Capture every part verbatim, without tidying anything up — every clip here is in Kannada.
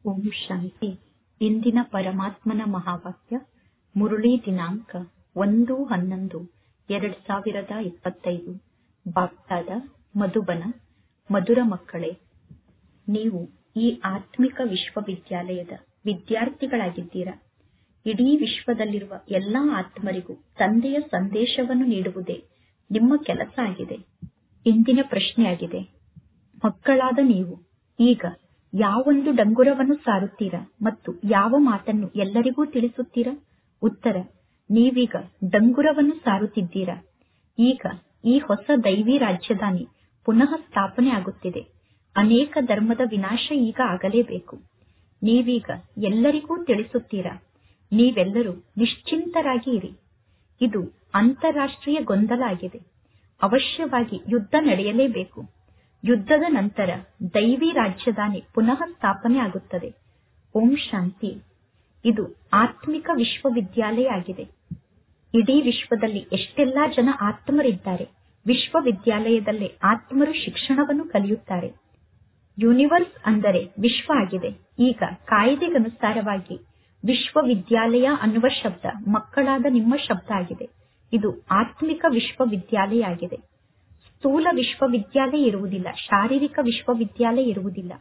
ಓಂ ಶಾಂತಿ. ಇಂದಿನ ಪರಮಾತ್ಮನ ಮಹಾವಾಕ್ಯ ಮುರುಳಿ ದಿನಾಂಕ ಒಂದು ಹನ್ನೊಂದು ಎರಡ್ ಸಾವಿರದ ಇಪ್ಪತ್ತೈದು. ಬಾಪ್ತಾದ ಮಧುಬನ. ಮಧುರ ಮಕ್ಕಳೇ, ನೀವು ಈ ಆತ್ಮಿಕ ವಿಶ್ವವಿದ್ಯಾಲಯದ ವಿದ್ಯಾರ್ಥಿಗಳಾಗಿದ್ದೀರಾ. ಇಡೀ ವಿಶ್ವದಲ್ಲಿರುವ ಎಲ್ಲಾ ಆತ್ಮರಿಗೂ ತಂದೆಯ ಸಂದೇಶವನ್ನು ನೀಡುವುದೇ ನಿಮ್ಮ ಕೆಲಸ ಆಗಿದೆ. ಇಂದಿನ ಪ್ರಶ್ನೆಯಾಗಿದೆ, ಮಕ್ಕಳಾದ ನೀವು ಈಗ ಯಾವೊಂದು ಡಂಗುರವನ್ನು ಸಾರುತ್ತೀರಾ ಮತ್ತು ಯಾವ ಮಾತನ್ನು ಎಲ್ಲರಿಗೂ ತಿಳಿಸುತ್ತೀರಾ? ಉತ್ತರ, ನೀವೀಗ ಡಂಗುರವನ್ನು ಸಾರುತ್ತಿದ್ದೀರಾ. ಈಗ ಈ ಹೊಸ ದೈವಿ ರಾಜಧಾನಿ ಪುನಃ ಸ್ಥಾಪನೆ ಆಗುತ್ತಿದೆ. ಅನೇಕ ಧರ್ಮದ ವಿನಾಶ ಈಗ ಆಗಲೇಬೇಕು. ನೀವೀಗ ಎಲ್ಲರಿಗೂ ತಿಳಿಸುತ್ತೀರಾ. ನೀವೆಲ್ಲರೂ ನಿಶ್ಚಿಂತರಾಗಿ ಇರಿ. ಇದು ಅಂತಾರಾಷ್ಟ್ರೀಯ ಗೊಂದಲ ಆಗಿದೆ. ಅವಶ್ಯವಾಗಿ ಯುದ್ಧ ನಡೆಯಲೇಬೇಕು. ಯುದ್ಧದ ನಂತರ ದೈವಿ ರಾಜಧಾನಿ ಪುನಃ ಸ್ಥಾಪನೆ ಆಗುತ್ತದೆ. ಓಂ ಶಾಂತಿ. ಇದು ಆತ್ಮಿಕ ವಿಶ್ವವಿದ್ಯಾಲಯ ಆಗಿದೆ. ಇಡೀ ವಿಶ್ವದಲ್ಲಿ ಎಷ್ಟೆಲ್ಲಾ ಜನ ಆತ್ಮರಿದ್ದಾರೆ. ವಿಶ್ವವಿದ್ಯಾಲಯದಲ್ಲೇ ಆತ್ಮರು ಶಿಕ್ಷಣವನ್ನು ಕಲಿಯುತ್ತಾರೆ. ಯೂನಿವರ್ಸ್ ಅಂದರೆ ವಿಶ್ವ ಆಗಿದೆ. ಈಗ ಕಾಯ್ದೆಗನುಸಾರವಾಗಿ ವಿಶ್ವವಿದ್ಯಾಲಯ ಅನ್ನುವ ಶಬ್ದ ಮಕ್ಕಳಾದ ನಿಮ್ಮ ಶಬ್ದ ಆಗಿದೆ. ಇದು ಆತ್ಮಿಕ ವಿಶ್ವವಿದ್ಯಾಲಯ ಆಗಿದೆ. ಸ್ಥೂಲ ವಿಶ್ವವಿದ್ಯಾಲಯ ಇರುವುದಿಲ್ಲ, ಶಾರೀರಿಕ ವಿಶ್ವವಿದ್ಯಾಲಯ ಇರುವುದಿಲ್ಲ.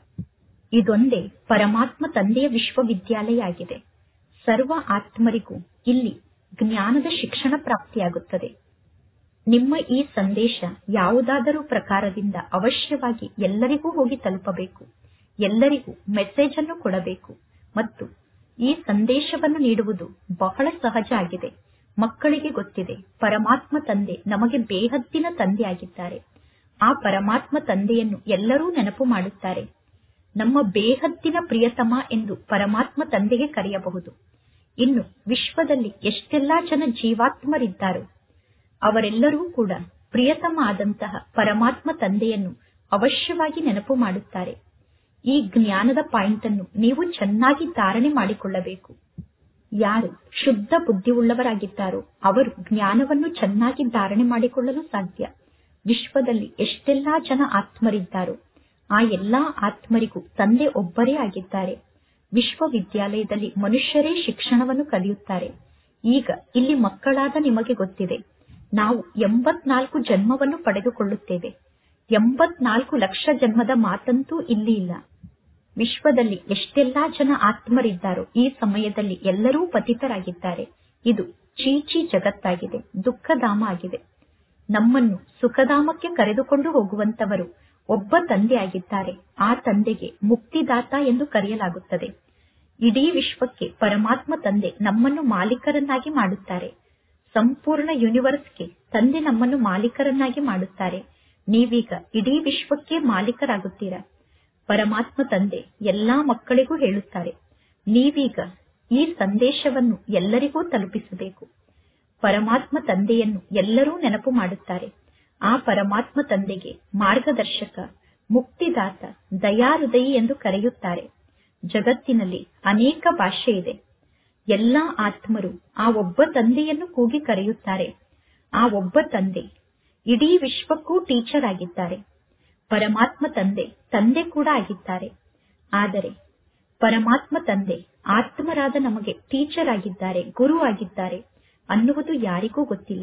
ಇದೊಂದೇ ಪರಮಾತ್ಮ ತಂದೆಯ ವಿಶ್ವವಿದ್ಯಾಲಯ ಆಗಿದೆ. ಸರ್ವ ಆತ್ಮರಿಗೂ ಇಲ್ಲಿ ಜ್ಞಾನದ ಶಿಕ್ಷಣ ಪ್ರಾಪ್ತಿಯಾಗುತ್ತದೆ. ನಿಮ್ಮ ಈ ಸಂದೇಶ ಯಾವುದಾದರೂ ಪ್ರಕಾರದಿಂದ ಅವಶ್ಯವಾಗಿ ಎಲ್ಲರಿಗೂ ಹೋಗಿ ತಲುಪಬೇಕು. ಎಲ್ಲರಿಗೂ ಮೆಸೇಜ್ ಅನ್ನು ಕೊಡಬೇಕು ಮತ್ತು ಈ ಸಂದೇಶವನ್ನು ನೀಡುವುದು ಬಹಳ ಸಹಜ ಆಗಿದೆ. ಮಕ್ಕಳಿಗೆ ಗೊತ್ತಿದೆ, ಪರಮಾತ್ಮ ತಂದೆ ನಮಗೆ ಬೇಹದ್ದಿನ ತಂದೆ ಆಗಿದ್ದಾರೆ. ಆ ಪರಮಾತ್ಮ ತಂದೆಯನ್ನು ಎಲ್ಲರೂ ನೆನಪು ಮಾಡುತ್ತಾರೆ. ನಮ್ಮ ಬೇಹದ್ದಿನ ಪ್ರಿಯತಮ ಎಂದು ಪರಮಾತ್ಮ ತಂದೆಗೆ ಕರೆಯಬಹುದು. ಇನ್ನು ವಿಶ್ವದಲ್ಲಿ ಎಷ್ಟೆಲ್ಲಾ ಜನ ಜೀವಾತ್ಮರಿದ್ದಾರೋ ಅವರೆಲ್ಲರೂ ಕೂಡ ಪ್ರಿಯತಮ ಆದಂತಹ ಪರಮಾತ್ಮ ತಂದೆಯನ್ನು ಅವಶ್ಯವಾಗಿ ನೆನಪು ಮಾಡುತ್ತಾರೆ. ಈ ಜ್ಞಾನದ ಪಾಯಿಂಟ್ ಅನ್ನು ನೀವು ಚೆನ್ನಾಗಿ ಧಾರಣೆ ಮಾಡಿಕೊಳ್ಳಬೇಕು. ಯಾರು ಶುದ್ಧ ಬುದ್ಧಿಯುಳ್ಳವರಾಗಿದ್ದಾರೋ ಅವರು ಜ್ಞಾನವನ್ನು ಚೆನ್ನಾಗಿ ಧಾರಣೆ ಮಾಡಿಕೊಳ್ಳಲು ಸಾಧ್ಯ. ವಿಶ್ವದಲ್ಲಿ ಎಷ್ಟೆಲ್ಲಾ ಜನ ಆತ್ಮರಿದ್ದಾರೋ ಆ ಎಲ್ಲಾ ಆತ್ಮರಿಗೂ ತಂದೆ ಒಬ್ಬರೇ ಆಗಿದ್ದಾರೆ. ವಿಶ್ವವಿದ್ಯಾಲಯದಲ್ಲಿ ಮನುಷ್ಯರೇ ಶಿಕ್ಷಣವನ್ನು ಕಲಿಯುತ್ತಾರೆ. ಈಗ ಇಲ್ಲಿ ಮಕ್ಕಳಾದ ನಿಮಗೆ ಗೊತ್ತಿದೆ, ನಾವು ಎಂಬತ್ನಾಲ್ಕು ಜನ್ಮವನ್ನು ಪಡೆದುಕೊಳ್ಳುತ್ತೇವೆ. ಎಂಬತ್ನಾಲ್ಕು ಲಕ್ಷ ಜನ್ಮದ ಮಾತಂತೂ ಇಲ್ಲಿ ಇಲ್ಲ. ವಿಶ್ವದಲ್ಲಿ ಎಷ್ಟೆಲ್ಲಾ ಜನ ಆತ್ಮರಿದ್ದಾರೋ ಈ ಸಮಯದಲ್ಲಿ ಎಲ್ಲರೂ ಪತಿತರಾಗಿದ್ದಾರೆ. ಇದು ಚೀಚಿ ಜಗತ್ತಾಗಿದೆ, ದುಃಖಧಾಮ ಆಗಿದೆ. ನಮ್ಮನ್ನು ಸುಖಧಾಮಕ್ಕೆ ಕರೆದುಕೊಂಡು ಹೋಗುವಂತವರು ಒಬ್ಬ ತಂದೆ ಆಗಿದ್ದಾರೆ. ಆ ತಂದೆಗೆ ಮುಕ್ತಿದಾತ ಎಂದು ಕರೆಯಲಾಗುತ್ತದೆ. ಇಡೀ ವಿಶ್ವಕ್ಕೆ ಪರಮಾತ್ಮ ತಂದೆ ನಮ್ಮನ್ನು ಮಾಲೀಕರನ್ನಾಗಿ ಮಾಡುತ್ತಾರೆ. ಸಂಪೂರ್ಣ ಯೂನಿವರ್ಸ್ಗೆ ತಂದೆ ನಮ್ಮನ್ನು ಮಾಲೀಕರನ್ನಾಗಿ ಮಾಡುತ್ತಾರೆ. ನೀವೀಗ ಇಡೀ ವಿಶ್ವಕ್ಕೆ ಮಾಲೀಕರಾಗುತ್ತೀರಾ. ಪರಮಾತ್ಮ ತಂದೆ ಎಲ್ಲಾ ಮಕ್ಕಳಿಗೂ ಹೇಳುತ್ತಾರೆ, ನೀವೀಗ ಈ ಸಂದೇಶವನ್ನು ಎಲ್ಲರಿಗೂ ತಲುಪಿಸಬೇಕು. ಪರಮಾತ್ಮ ತಂದೆಯನ್ನು ಎಲ್ಲರೂ ನೆನಪು ಮಾಡುತ್ತಾರೆ. ಆ ಪರಮಾತ್ಮ ತಂದೆಗೆ ಮಾರ್ಗದರ್ಶಕ, ಮುಕ್ತಿದಾತ, ದಯಾಹೃದಯಿ ಎಂದು ಕರೆಯುತ್ತಾರೆ. ಜಗತ್ತಿನಲ್ಲಿ ಅನೇಕ ಭಾಷೆ ಇದೆ. ಎಲ್ಲಾ ಆತ್ಮರು ಆ ಒಬ್ಬ ತಂದೆಯನ್ನು ಕೂಗಿ ಕರೆಯುತ್ತಾರೆ. ಆ ಒಬ್ಬ ತಂದೆ ಇಡೀ ವಿಶ್ವಕ್ಕೂ ಟೀಚರ್ ಆಗಿದ್ದಾರೆ. ಪರಮಾತ್ಮ ತಂದೆ ತಂದೆ ಕೂಡ ಆಗಿದ್ದಾರೆ. ಆದರೆ ಪರಮಾತ್ಮ ತಂದೆ ಆತ್ಮರಾದ ನಮಗೆ ಟೀಚರ್ ಆಗಿದ್ದಾರೆ, ಗುರು ಆಗಿದ್ದಾರೆ ಅನ್ನುವುದು ಯಾರಿಗೂ ಗೊತ್ತಿಲ್ಲ.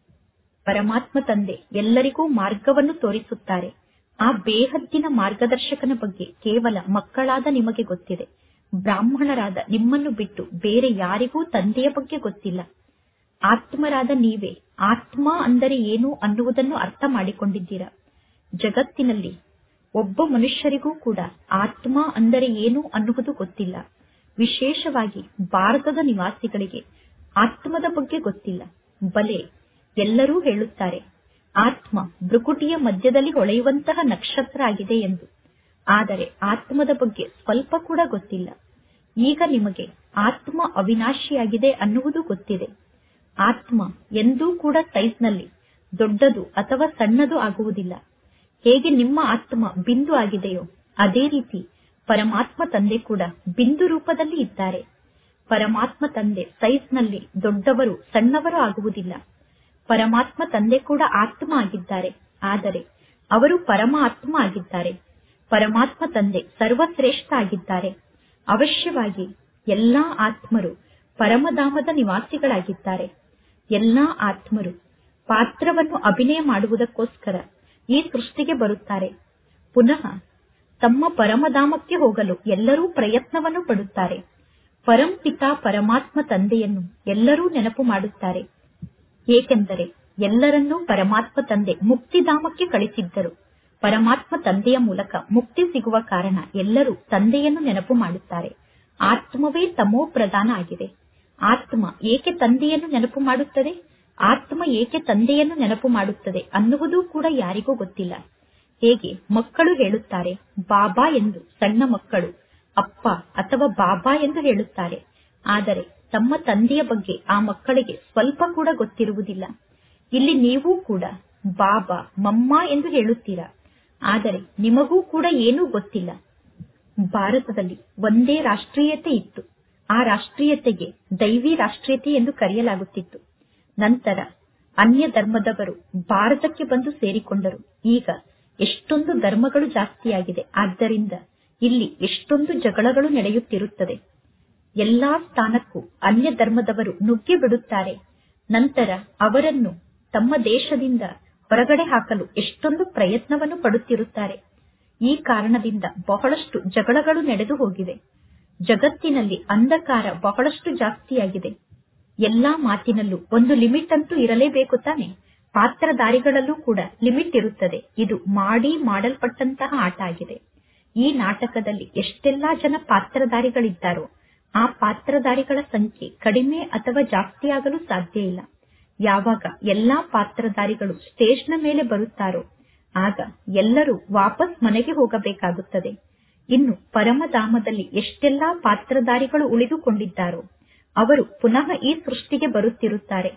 ಪರಮಾತ್ಮ ತಂದೆ ಎಲ್ಲರಿಗೂ ಮಾರ್ಗವನ್ನು ತೋರಿಸುತ್ತಾರೆ. ಆ ಬೇಹದ್ದಿನ ಮಾರ್ಗದರ್ಶಕನ ಬಗ್ಗೆ ಕೇವಲ ಮಕ್ಕಳಾದ ನಿಮಗೆ ಗೊತ್ತಿದೆ. ಬ್ರಾಹ್ಮಣರಾದ ನಿಮ್ಮನ್ನು ಬಿಟ್ಟು ಬೇರೆ ಯಾರಿಗೂ ತಂದೆಯ ಬಗ್ಗೆ ಗೊತ್ತಿಲ್ಲ. ಆತ್ಮರಾದ ನೀವೇ ಆತ್ಮ ಅಂದರೆ ಏನು ಅನ್ನುವುದನ್ನು ಅರ್ಥ ಮಾಡಿಕೊಂಡಿದ್ದೀರಾ. ಜಗತ್ತಿನಲ್ಲಿ ಒಬ್ಬ ಮನುಷ್ಯರಿಗೂ ಕೂಡ ಆತ್ಮ ಅಂದರೆ ಏನು ಅನ್ನುವುದು ಗೊತ್ತಿಲ್ಲ. ವಿಶೇಷವಾಗಿ ಭಾರತದ ನಿವಾಸಿಗಳಿಗೆ ಆತ್ಮದ ಬಗ್ಗೆ ಗೊತ್ತಿಲ್ಲ. ಬಲೆ ಎಲ್ಲರೂ ಹೇಳುತ್ತಾರೆ, ಆತ್ಮ ಭೃಕುಟಿಯ ಮಧ್ಯದಲ್ಲಿ ಹೊಳೆಯುವಂತಹ ನಕ್ಷತ್ರ ಆಗಿದೆ ಎಂದು. ಆದರೆ ಆತ್ಮದ ಬಗ್ಗೆ ಸ್ವಲ್ಪ ಕೂಡ ಗೊತ್ತಿಲ್ಲ. ಈಗ ನಿಮಗೆ ಆತ್ಮ ಅವಿನಾಶಿಯಾಗಿದೆ ಅನ್ನುವುದು ಗೊತ್ತಿದೆ. ಆತ್ಮ ಎಂದೂ ಕೂಡ ಸೈಜ್ನಲ್ಲಿ ದೊಡ್ಡದು ಅಥವಾ ಸಣ್ಣದು ಆಗುವುದಿಲ್ಲ. ಹೇಗೆ ನಿಮ್ಮ ಆತ್ಮ ಬಿಂದು ಆಗಿದೆಯೋ ಅದೇ ರೀತಿ ಪರಮಾತ್ಮ ತಂದೆ ಕೂಡ ಬಿಂದು ರೂಪದಲ್ಲಿ ಇದ್ದಾರೆ. ಪರಮಾತ್ಮ ತಂದೆ ಸೈಜ್ನಲ್ಲಿ ದೊಡ್ಡವರು ಸಣ್ಣವರು ಆಗುವುದಿಲ್ಲ. ಪರಮಾತ್ಮ ತಂದೆ ಕೂಡ ಆತ್ಮ ಆಗಿದ್ದಾರೆ, ಆದರೆ ಅವರು ಪರಮಾತ್ಮ ಆಗಿದ್ದಾರೆ. ಪರಮಾತ್ಮ ತಂದೆ ಸರ್ವಶ್ರೇಷ್ಠ ಆಗಿದ್ದಾರೆ. ಅವಶ್ಯವಾಗಿ ಎಲ್ಲಾ ಆತ್ಮರು ಪರಮಧಾಮದ ನಿವಾಸಿಗಳಾಗಿದ್ದಾರೆ. ಎಲ್ಲಾ ಆತ್ಮರು ಪಾತ್ರವನ್ನು ಅಭಿನಯ ಮಾಡುವುದಕ್ಕೋಸ್ಕರ ಈ ಸೃಷ್ಟಿಗೆ ಬರುತ್ತಾರೆ. ಪುನಃ ತಮ್ಮ ಪರಮಧಾಮಕ್ಕೆ ಹೋಗಲು ಎಲ್ಲರೂ ಪ್ರಯತ್ನವನ್ನು ಪಡುತ್ತಾರೆ. ಪರಂಪಿತ ಪರಮಾತ್ಮ ತಂದೆಯನ್ನು ಎಲ್ಲರೂ ನೆನಪು ಮಾಡುತ್ತಾರೆ. ಏಕೆಂದರೆ ಎಲ್ಲರನ್ನೂ ಪರಮಾತ್ಮ ತಂದೆ ಮುಕ್ತಿಧಾಮಕ್ಕೆ ಕಳಿಸಿದ್ದರು. ಪರಮಾತ್ಮ ತಂದೆಯ ಮೂಲಕ ಮುಕ್ತಿ ಸಿಗುವ ಕಾರಣ ಎಲ್ಲರೂ ತಂದೆಯನ್ನು ನೆನಪು ಮಾಡುತ್ತಾರೆ. ಆತ್ಮವೇ ತಮೋ ಪ್ರಧಾನ ಆಗಿದೆ. ಆತ್ಮ ಏಕೆ ತಂದೆಯನ್ನು ನೆನಪು ಮಾಡುತ್ತದೆ, ಆತ್ಮ ಏಕೆ ತಂದೆಯನ್ನು ನೆನಪು ಮಾಡುತ್ತದೆ ಅನ್ನುವುದು ಕೂಡ ಯಾರಿಗೂ ಗೊತ್ತಿಲ್ಲ. ಹೇಗೆ ಮಕ್ಕಳು ಹೇಳುತ್ತಾರೆ ಬಾಬಾ ಎಂದು, ಸಣ್ಣ ಮಕ್ಕಳು ಅಪ್ಪ ಅಥವಾ ಬಾಬಾ ಎಂದು ಹೇಳುತ್ತಾರೆ. ಆದರೆ ತಮ್ಮ ತಂದೆಯ ಬಗ್ಗೆ ಆ ಮಕ್ಕಳಿಗೆ ಸ್ವಲ್ಪ ಕೂಡ ಗೊತ್ತಿರುವುದಿಲ್ಲ. ಇಲ್ಲಿ ನೀವು ಕೂಡ ಬಾಬಾ ಮಮ್ಮ ಎಂದು ಹೇಳುತ್ತೀರಾ, ಆದರೆ ನಿಮಗೂ ಕೂಡ ಏನೂ ಗೊತ್ತಿಲ್ಲ. ಭಾರತದಲ್ಲಿ ಒಂದೇ ರಾಷ್ಟ್ರೀಯತೆ ಇತ್ತು. ಆ ರಾಷ್ಟ್ರೀಯತೆಗೆ ದೈವಿ ರಾಷ್ಟ್ರೀಯತೆ ಎಂದು ಕರೆಯಲಾಗುತ್ತಿತ್ತು. ನಂತರ ಅನ್ಯ ಧರ್ಮದವರು ಭಾರತಕ್ಕೆ ಬಂದು ಸೇರಿಕೊಂಡರು. ಈಗ ಎಷ್ಟೊಂದು ಧರ್ಮಗಳು ಜಾಸ್ತಿಯಾಗಿದೆ. ಆದ್ದರಿಂದ ಇಲ್ಲಿ ಎಷ್ಟೊಂದು ಜಗಳಗಳು ನಡೆಯುತ್ತಿರುತ್ತದೆ. ಎಲ್ಲಾ ಸ್ಥಾನಕ್ಕೂ ಅನ್ಯ ಧರ್ಮದವರು ನುಗ್ಗಿ ಬಿಡುತ್ತಾರೆ. ನಂತರ ಅವರನ್ನು ತಮ್ಮ ದೇಶದಿಂದ ಹೊರಗಡೆ ಹಾಕಲು ಎಷ್ಟೊಂದು ಪ್ರಯತ್ನವನ್ನು ಪಡುತ್ತಿರುತ್ತಾರೆ. ಈ ಕಾರಣದಿಂದ ಬಹಳಷ್ಟು ಜಗಳಗಳು ನಡೆದು ಹೋಗಿವೆ. ಜಗತ್ತಿನಲ್ಲಿ ಅಂಧಕಾರ ಬಹಳಷ್ಟು ಜಾಸ್ತಿಯಾಗಿದೆ. ಎಲ್ಲಾ ಮಾತಿನಲ್ಲೂ ಒಂದು ಲಿಮಿಟ್ ಅಂತೂ ಇರಲೇಬೇಕು ತಾನೆ. ಪಾತ್ರಧಾರಿಗಳಲ್ಲೂ ಕೂಡ ಲಿಮಿಟ್ ಇರುತ್ತದೆ. ಇದು ಮಾಡಿ ಮಾಡಲ್ಪಟ್ಟಂತಹ ಆಟ ಆಗಿದೆ. ಈ ನಾಟಕದಲ್ಲಿ ಎಷ್ಟೆಲ್ಲಾ ಜನ ಪಾತ್ರಧಾರಿಗಳಿದ್ದಾರೋ ಆ ಪಾತ್ರಧಾರಿಗಳ ಸಂಖ್ಯೆ ಕಡಿಮೆ ಅಥವಾ ಜಾಸ್ತಿ ಆಗಲು ಸಾಧ್ಯ ಇಲ್ಲ. ಯಾವಾಗ ಎಲ್ಲಾ ಪಾತ್ರಧಾರಿಗಳು ಸ್ಟೇಜ್ನ ಮೇಲೆ ಬರುತ್ತಾರೋ ಆಗ ಎಲ್ಲರೂ ವಾಪಸ್ ಮನೆಗೆ ಹೋಗಬೇಕಾಗುತ್ತದೆ. ಇನ್ನು ಪರಮಧಾಮದಲ್ಲಿ ಎಷ್ಟೆಲ್ಲಾ ಪಾತ್ರಧಾರಿಗಳು ಉಳಿದುಕೊಂಡಿದ್ದಾರೋ ಅವರು ಪುನಃ ಈ ಸೃಷ್ಟಿಗೆ ಬರುತ್ತಿರುತ್ತಾರೆ.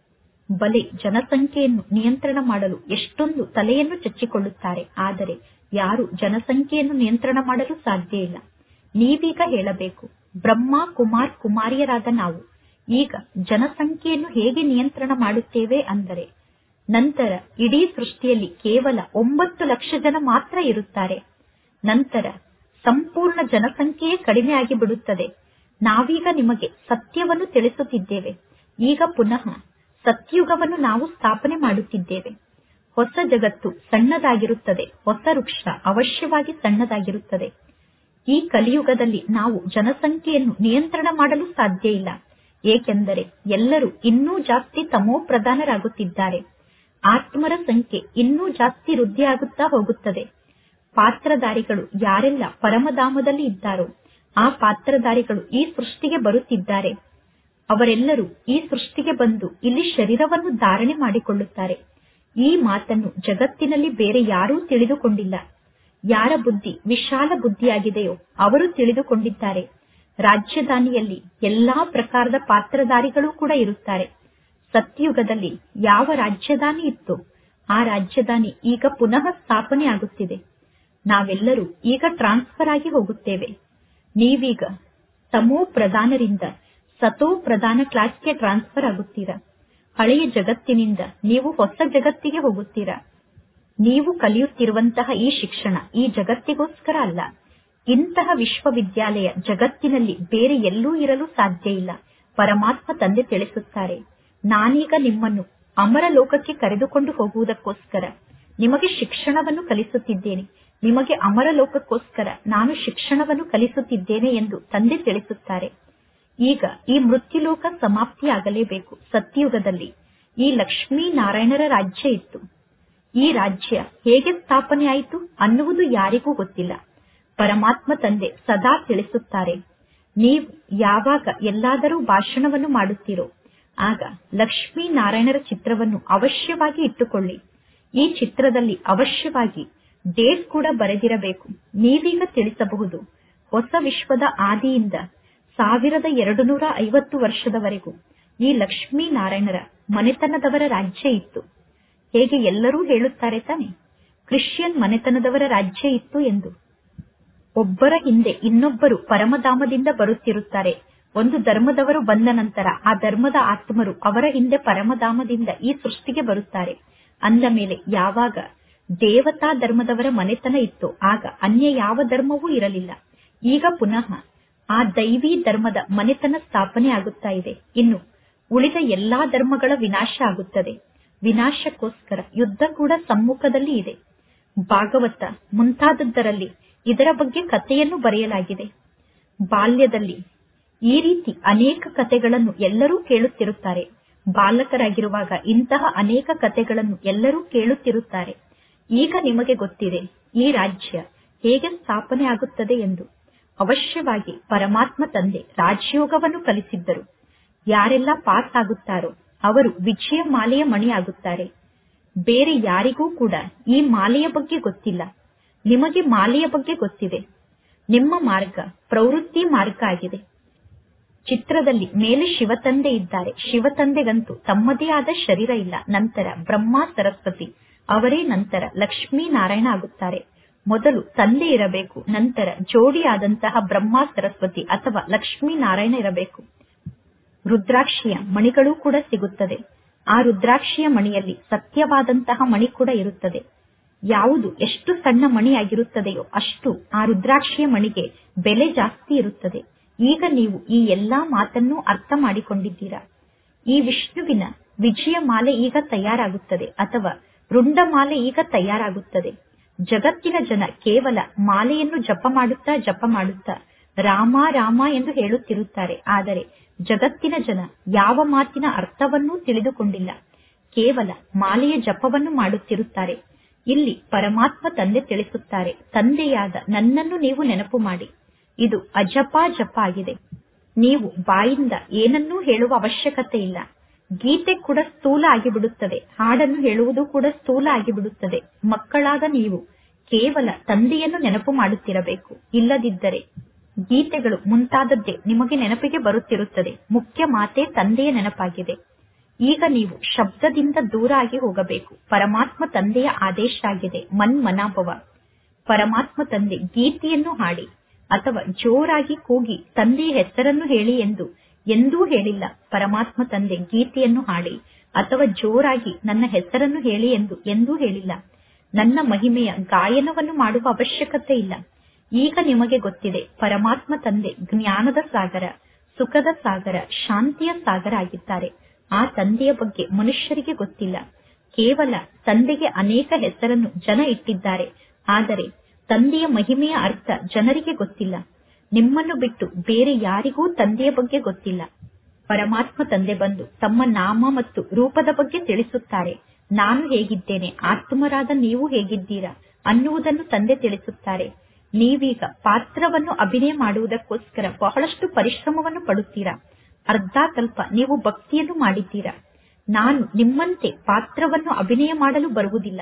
ಬಲೆ ಜನಸಂಖ್ಯೆಯನ್ನು ನಿಯಂತ್ರಣ ಮಾಡಲು ಎಷ್ಟೊಂದು ತಲೆಯನ್ನು ಚಚ್ಚಿಕೊಳ್ಳುತ್ತಾರೆ. ಆದರೆ ಯಾರು ಜನಸಂಖ್ಯೆಯನ್ನು ನಿಯಂತ್ರಣ ಮಾಡಲು ಸಾಧ್ಯ ಇಲ್ಲ. ನೀವೀಗ ಹೇಳಬೇಕು, ಬ್ರಹ್ಮ ಕುಮಾರ್ ಕುಮಾರಿಯರಾದ ನಾವು ಈಗ ಜನಸಂಖ್ಯೆಯನ್ನು ಹೇಗೆ ನಿಯಂತ್ರಣ ಮಾಡುತ್ತೇವೆ ಅಂದರೆ, ನಂತರ ಇಡೀ ಸೃಷ್ಟಿಯಲ್ಲಿ ಕೇವಲ ಒಂಬತ್ತು ಲಕ್ಷ ಜನ ಮಾತ್ರ ಇರುತ್ತಾರೆ. ನಂತರ ಸಂಪೂರ್ಣ ಜನಸಂಖ್ಯೆಯೇ ಕಡಿಮೆ ಆಗಿ ಬಿಡುತ್ತದೆ. ನಾವೀಗ ನಿಮಗೆ ಸತ್ಯವನ್ನು ತಿಳಿಸುತ್ತಿದ್ದೇವೆ. ಈಗ ಪುನಃ ಸತ್ಯುಗವನ್ನು ನಾವು ಸ್ಥಾಪನೆ ಮಾಡುತ್ತಿದ್ದೇವೆ. ಹೊಸ ಜಗತ್ತು ಸಣ್ಣದಾಗಿರುತ್ತದೆ. ಹೊಸ ವೃಕ್ಷ ಅವಶ್ಯವಾಗಿ ಸಣ್ಣದಾಗಿರುತ್ತದೆ. ಈ ಕಲಿಯುಗದಲ್ಲಿ ನಾವು ಜನಸಂಖ್ಯೆಯನ್ನು ನಿಯಂತ್ರಣ ಮಾಡಲು ಸಾಧ್ಯ ಇಲ್ಲ. ಏಕೆಂದರೆ ಎಲ್ಲರೂ ಇನ್ನೂ ಜಾಸ್ತಿ ತಮೋ ಪ್ರಧಾನರಾಗುತ್ತಿದ್ದಾರೆ. ಆತ್ಮರ ಸಂಖ್ಯೆ ಇನ್ನೂ ಜಾಸ್ತಿ ವೃದ್ಧಿಯಾಗುತ್ತಾ ಹೋಗುತ್ತದೆ. ಪಾತ್ರಧಾರಿಗಳು ಯಾರೆಲ್ಲ ಪರಮಧಾಮದಲ್ಲಿ ಇದ್ದಾರೋ ಆ ಪಾತ್ರಧಾರಿಗಳು ಈ ಸೃಷ್ಟಿಗೆ ಬರುತ್ತಿದ್ದಾರೆ. ಅವರೆಲ್ಲರೂ ಈ ಸೃಷ್ಟಿಗೆ ಬಂದು ಇಲ್ಲಿ ಶರೀರವನ್ನು ಧಾರಣೆ ಮಾಡಿಕೊಳ್ಳುತ್ತಾರೆ. ಈ ಮಾತನ್ನು ಜಗತ್ತಿನಲ್ಲಿ ಬೇರೆ ಯಾರೂ ತಿಳಿದುಕೊಂಡಿಲ್ಲ. ಯಾರ ಬುದ್ಧಿ ವಿಶಾಲ ಬುದ್ಧಿಯಾಗಿದೆಯೋ ಅವರು ತಿಳಿದುಕೊಂಡಿದ್ದಾರೆ. ರಾಜಧಾನಿಯಲ್ಲಿ ಎಲ್ಲಾ ಪ್ರಕಾರದ ಪಾತ್ರಧಾರಿಗಳು ಕೂಡ ಇರುತ್ತಾರೆ. ಸತ್ಯುಗದಲ್ಲಿ ಯಾವ ರಾಜಧಾನಿ ಇತ್ತು ಆ ರಾಜಧಾನಿ ಈಗ ಪುನಃ ಸ್ಥಾಪನೆ ಆಗುತ್ತಿದೆ. ನಾವೆಲ್ಲರೂ ಈಗ ಟ್ರಾನ್ಸ್ಫರ್ ಆಗಿ ಹೋಗುತ್ತೇವೆ. ನೀವೀಗ ತಮೋ ಪ್ರಧಾನರಿಂದ ಸತೋ ಪ್ರಧಾನ ಕ್ಲಾಸ್ಗೆ ಟ್ರಾನ್ಸ್ಫರ್ ಆಗುತ್ತೀರಾ. ಹಳೆಯ ಜಗತ್ತಿನಿಂದ ನೀವು ಹೊಸ ಜಗತ್ತಿಗೆ ಹೋಗುತ್ತೀರಾ. ನೀವು ಕಲಿಯುತ್ತಿರುವಂತಹ ಈ ಶಿಕ್ಷಣ ಈ ಜಗತ್ತಿಗೋಸ್ಕರ ಅಲ್ಲ. ಇಂತಹ ವಿಶ್ವವಿದ್ಯಾಲಯ ಜಗತ್ತಿನಲ್ಲಿ ಬೇರೆ ಎಲ್ಲೂ ಇರಲು ಸಾಧ್ಯ ಇಲ್ಲ. ಪರಮಾತ್ಮ ತಂದೆ ತಿಳಿಸುತ್ತಾರೆ, ನಾನೀಗ ನಿಮ್ಮನ್ನು ಅಮರ ಲೋಕಕ್ಕೆ ಕರೆದುಕೊಂಡು ಹೋಗುವುದಕ್ಕೋಸ್ಕರ ನಿಮಗೆ ಶಿಕ್ಷಣವನ್ನು ಕಲಿಸುತ್ತಿದ್ದೇನೆ. ನಿಮಗೆ ಅಮರ ಲೋಕಕ್ಕೋಸ್ಕರ ನಾನು ಶಿಕ್ಷಣವನ್ನು ಕಲಿಸುತ್ತಿದ್ದೇನೆ ಎಂದು ತಂದೆ ತಿಳಿಸುತ್ತಾರೆ. ಈಗ ಈ ಮೃತ್ಯುಲೋಕ ಸಮಾಪ್ತಿಯಾಗಲೇಬೇಕು. ಸತ್ಯಯುಗದಲ್ಲಿ ಈ ಲಕ್ಷ್ಮೀ ನಾರಾಯಣರ ರಾಜ್ಯ ಇತ್ತು. ಈ ರಾಜ್ಯ ಹೇಗೆ ಸ್ಥಾಪನೆ ಆಯಿತು ಅನ್ನುವುದು ಯಾರಿಗೂ ಗೊತ್ತಿಲ್ಲ. ಪರಮಾತ್ಮ ತಂದೆ ಸದಾ ತಿಳಿಸುತ್ತಾರೆ, ನೀವು ಯಾವಾಗ ಎಲ್ಲಾದರೂ ಭಾಷಣವನ್ನು ಮಾಡುತ್ತೀರೋ ಆಗ ಲಕ್ಷ್ಮೀ ನಾರಾಯಣರ ಚಿತ್ರವನ್ನು ಅವಶ್ಯವಾಗಿ ಇಟ್ಟುಕೊಳ್ಳಿ. ಈ ಚಿತ್ರದಲ್ಲಿ ಅವಶ್ಯವಾಗಿ ಡೇಟ್ ಕೂಡ ಬರೆದಿರಬೇಕು. ನೀವೀಗ ತಿಳಿಸಬಹುದು, ಹೊಸ ವಿಶ್ವದ ಆದಿಯಿಂದ ಸಾವಿರದ ಎರಡು ನೂರ ಐವತ್ತು ವರ್ಷದವರೆಗೂ ಈ ಲಕ್ಷ್ಮೀ ನಾರಾಯಣರ ಮನೆತನದವರ ರಾಜ್ಯ ಇತ್ತು. ಹೇಗೆ ಎಲ್ಲರೂ ಹೇಳುತ್ತಾರೆ ತಾನೆ, ಕ್ರಿಶ್ಚಿಯನ್ ಮನೆತನದವರ ರಾಜ್ಯ ಇತ್ತು ಎಂದು. ಒಬ್ಬರ ಹಿಂದೆ ಇನ್ನೊಬ್ಬರು ಪರಮಧಾಮದಿಂದ ಬರುತ್ತಿರುತ್ತಾರೆ. ಒಂದು ಧರ್ಮದವರು ಬಂದ ನಂತರ ಆ ಧರ್ಮದ ಆತ್ಮರು ಅವರ ಹಿಂದೆ ಪರಮಧಾಮದಿಂದ ಈ ಸೃಷ್ಟಿಗೆ ಬರುತ್ತಾರೆ. ಅಂದ ಮೇಲೆ ಯಾವಾಗ ದೇವತಾ ಧರ್ಮದವರ ಮನೆತನ ಇತ್ತು ಆಗ ಅನ್ಯ ಯಾವ ಧರ್ಮವೂ ಇರಲಿಲ್ಲ. ಈಗ ಪುನಃ ಆ ದೈವಿ ಧರ್ಮದ ಮನೆತನ ಸ್ಥಾಪನೆ ಆಗುತ್ತಾ ಇದೆ. ಇನ್ನು ಉಳಿದ ಎಲ್ಲಾ ಧರ್ಮಗಳ ವಿನಾಶ ಆಗುತ್ತದೆ. ವಿನಾಶಕ್ಕೋಸ್ಕರ ಯುದ್ಧ ಕೂಡ ಸಮ್ಮುಖದಲ್ಲಿ ಇದೆ. ಭಾಗವತ ಮುಂತಾದದ್ದರಲ್ಲಿ ಇದರ ಬಗ್ಗೆ ಕಥೆಯನ್ನು ಬರೆಯಲಾಗಿದೆ. ಬಾಲ್ಯದಲ್ಲಿ ಈ ರೀತಿ ಅನೇಕ ಕಥೆಗಳನ್ನು ಎಲ್ಲರೂ ಕೇಳುತ್ತಿರುತ್ತಾರೆ. ಬಾಲಕರಾಗಿರುವಾಗ ಇಂತಹ ಅನೇಕ ಕಥೆಗಳನ್ನು ಎಲ್ಲರೂ ಕೇಳುತ್ತಿರುತ್ತಾರೆ. ಈಗ ನಿಮಗೆ ಗೊತ್ತಿದೆ ಈ ರಾಜ್ಯ ಹೇಗೆ ಸ್ಥಾಪನೆ ಆಗುತ್ತದೆ ಎಂದು. ಅವಶ್ಯವಾಗಿ ಪರಮಾತ್ಮ ತಂದೆ ರಾಜಯೋಗವನ್ನು ಕಲಿಸಿದ್ದರು. ಯಾರೆಲ್ಲ ಪಾಸ್ ಆಗುತ್ತಾರೋ ಅವರು ವಿಜಯ ಮಾಲೆಯ ಮಣಿ ಆಗುತ್ತಾರೆ. ಬೇರೆ ಯಾರಿಗೂ ಕೂಡ ಈ ಮಾಲೆಯ ಬಗ್ಗೆ ಗೊತ್ತಿಲ್ಲ. ನಿಮಗೆ ಮಾಲೆಯ ಬಗ್ಗೆ ಗೊತ್ತಿದೆ. ನಿಮ್ಮ ಮಾರ್ಗ ಪ್ರವೃತ್ತಿ ಮಾರ್ಗ ಆಗಿದೆ. ಚಿತ್ರದಲ್ಲಿ ಮೇಲೆ ಶಿವತಂದೆ ಇದ್ದಾರೆ. ಶಿವತಂದೆಗಂತೂ ತಮ್ಮದೇ ಆದ ಶರೀರ ಇಲ್ಲ. ನಂತರ ಬ್ರಹ್ಮ ಸರಸ್ವತಿ ಅವರೇ ನಂತರ ಲಕ್ಷ್ಮೀ ನಾರಾಯಣ ಆಗುತ್ತಾರೆ. ಮೊದಲು ತಂದೆ ಇರಬೇಕು, ನಂತರ ಜೋಡಿಯಾದಂತಹ ಬ್ರಹ್ಮ ಸರಸ್ವತಿ ಅಥವಾ ಲಕ್ಷ್ಮೀ ನಾರಾಯಣ ಇರಬೇಕು. ರುದ್ರಾಕ್ಷಿಯ ಮಣಿಗಳು ಕೂಡ ಸಿಗುತ್ತದೆ. ಆ ರುದ್ರಾಕ್ಷಿಯ ಮಣಿಯಲ್ಲಿ ಸತ್ಯವಾದಂತಹ ಮಣಿ ಕೂಡ ಇರುತ್ತದೆ. ಯಾವುದು ಎಷ್ಟು ಸಣ್ಣ ಮಣಿಯಾಗಿರುತ್ತದೆಯೋ ಅಷ್ಟು ಆ ರುದ್ರಾಕ್ಷಿಯ ಮಣಿಗೆ ಬೆಲೆ ಜಾಸ್ತಿ ಇರುತ್ತದೆ. ಈಗ ನೀವು ಈ ಎಲ್ಲಾ ಮಾತನ್ನು ಅರ್ಥ ಮಾಡಿಕೊಂಡಿದ್ದೀರಾ. ಈ ವಿಷ್ಣುವಿನ ವಿಜಯ ಮಾಲೆ ಈಗ ತಯಾರಾಗುತ್ತದೆ ಅಥವಾ ರುಂಡ ಮಾಲೆ ಈಗ ತಯಾರಾಗುತ್ತದೆ. ಜಗತ್ತಿನ ಜನ ಕೇವಲ ಮಾಲೆಯನ್ನು ಜಪ ಮಾಡುತ್ತಾ ಜಪ ಮಾಡುತ್ತಾ ರಾಮ ರಾಮ ಎಂದು ಹೇಳುತ್ತಿರುತ್ತಾರೆ. ಆದರೆ ಜಗತ್ತಿನ ಜನ ಯಾವ ಮಾತಿನ ಅರ್ಥವನ್ನೂ ತಿಳಿದುಕೊಂಡಿಲ್ಲ. ಕೇವಲ ಮಾಲೆಯ ಜಪವನ್ನು ಮಾಡುತ್ತಿರುತ್ತಾರೆ. ಇಲ್ಲಿ ಪರಮಾತ್ಮ ತಂದೆ ತಿಳಿಸುತ್ತಾರೆ, ತಂದೆಯಾದ ನನ್ನನ್ನು ನೀವು ನೆನಪು ಮಾಡಿ. ಇದು ಅಜಪ ಜಪ ಆಗಿದೆ. ನೀವು ಬಾಯಿಂದ ಏನನ್ನೂ ಹೇಳುವ ಅವಶ್ಯಕತೆ ಇಲ್ಲ. ಗೀತೆ ಕೂಡ ಸ್ಥೂಲ ಆಗಿಬಿಡುತ್ತದೆ. ಹಾಡನ್ನು ಹೇಳುವುದು ಕೂಡ ಸ್ಥೂಲ ಆಗಿಬಿಡುತ್ತದೆ. ಮಕ್ಕಳಾದ ನೀವು ಕೇವಲ ತಂದೆಯನ್ನು ನೆನಪು ಮಾಡುತ್ತಿರಬೇಕು. ಇಲ್ಲದಿದ್ದರೆ ಗೀತೆಗಳು ಮುಂತಾದದ್ದೇ ನಿಮಗೆ ನೆನಪಿಗೆ ಬರುತ್ತಿರುತ್ತದೆ. ಮುಖ್ಯ ಮಾತೆ ತಂದೆಯ ನೆನಪಾಗಿದೆ. ಈಗ ನೀವು ಶಬ್ದದಿಂದ ದೂರ ಆಗಿ ಹೋಗಬೇಕು. ಪರಮಾತ್ಮ ತಂದೆಯ ಆದೇಶ ಆಗಿದೆ, ಮನ್ ಮನಾಭವ. ಪರಮಾತ್ಮ ತಂದೆ ಗೀತೆಯನ್ನು ಹಾಡಿ ಅಥವಾ ಜೋರಾಗಿ ಕೂಗಿ ತಂದೆಯ ಹೆಸರನ್ನು ಹೇಳಿ ಎಂದು ಎಂದೂ ಹೇಳಿಲ್ಲ. ಪರಮಾತ್ಮ ತಂದೆ ಗೀತೆಯನ್ನು ಹಾಡಿ ಅಥವಾ ಜೋರಾಗಿ ನನ್ನ ಹೆಸರನ್ನು ಹೇಳಿ ಎಂದು ಎಂದೂ ಹೇಳಿಲ್ಲ. ನನ್ನ ಮಹಿಮೆಯ ಗಾಯನವನ್ನು ಮಾಡುವ ಅವಶ್ಯಕತೆ ಇಲ್ಲ. ಈಗ ನಿಮಗೆ ಗೊತ್ತಿದೆ, ಪರಮಾತ್ಮ ತಂದೆ ಜ್ಞಾನದ ಸಾಗರ, ಸುಖದ ಸಾಗರ, ಶಾಂತಿಯ ಸಾಗರ ಆಗಿದ್ದಾರೆ. ಆ ತಂದೆಯ ಬಗ್ಗೆ ಮನುಷ್ಯರಿಗೆ ಗೊತ್ತಿಲ್ಲ. ಕೇವಲ ತಂದೆಗೆ ಅನೇಕ ಹೆಸರನ್ನು ಜನ ಇಟ್ಟಿದ್ದಾರೆ. ಆದರೆ ತಂದೆಯ ಮಹಿಮೆಯ ಅರ್ಥ ಜನರಿಗೆ ಗೊತ್ತಿಲ್ಲ. ನಿಮ್ಮನ್ನು ಬಿಟ್ಟು ಬೇರೆ ಯಾರಿಗೂ ತಂದೆಯ ಬಗ್ಗೆ ಗೊತ್ತಿಲ್ಲ. ಪರಮಾತ್ಮ ತಂದೆ ಬಂದು ತಮ್ಮ ನಾಮ ಮತ್ತು ರೂಪದ ಬಗ್ಗೆ ತಿಳಿಸುತ್ತಾರೆ. ನಾನು ಹೇಗಿದ್ದೇನೆ, ಆತ್ಮರಾದ ನೀವು ಹೇಗಿದ್ದೀರಾ ಅನ್ನುವುದನ್ನು ತಂದೆ ತಿಳಿಸುತ್ತಾರೆ. ನೀವೀಗ ಪಾತ್ರವನ್ನು ಅಭಿನಯ ಮಾಡುವುದಕ್ಕೋಸ್ಕರ ಬಹಳಷ್ಟು ಪರಿಶ್ರಮವನ್ನು ಪಡುತ್ತೀರಾ. ಅರ್ಧ ಕಲ್ಪ ನೀವು ಭಕ್ತಿಯನ್ನು ಮಾಡಿದ್ದೀರಾ. ನಾನು ನಿಮ್ಮಂತೆ ಪಾತ್ರವನ್ನು ಅಭಿನಯ ಮಾಡಲು ಬರುವುದಿಲ್ಲ.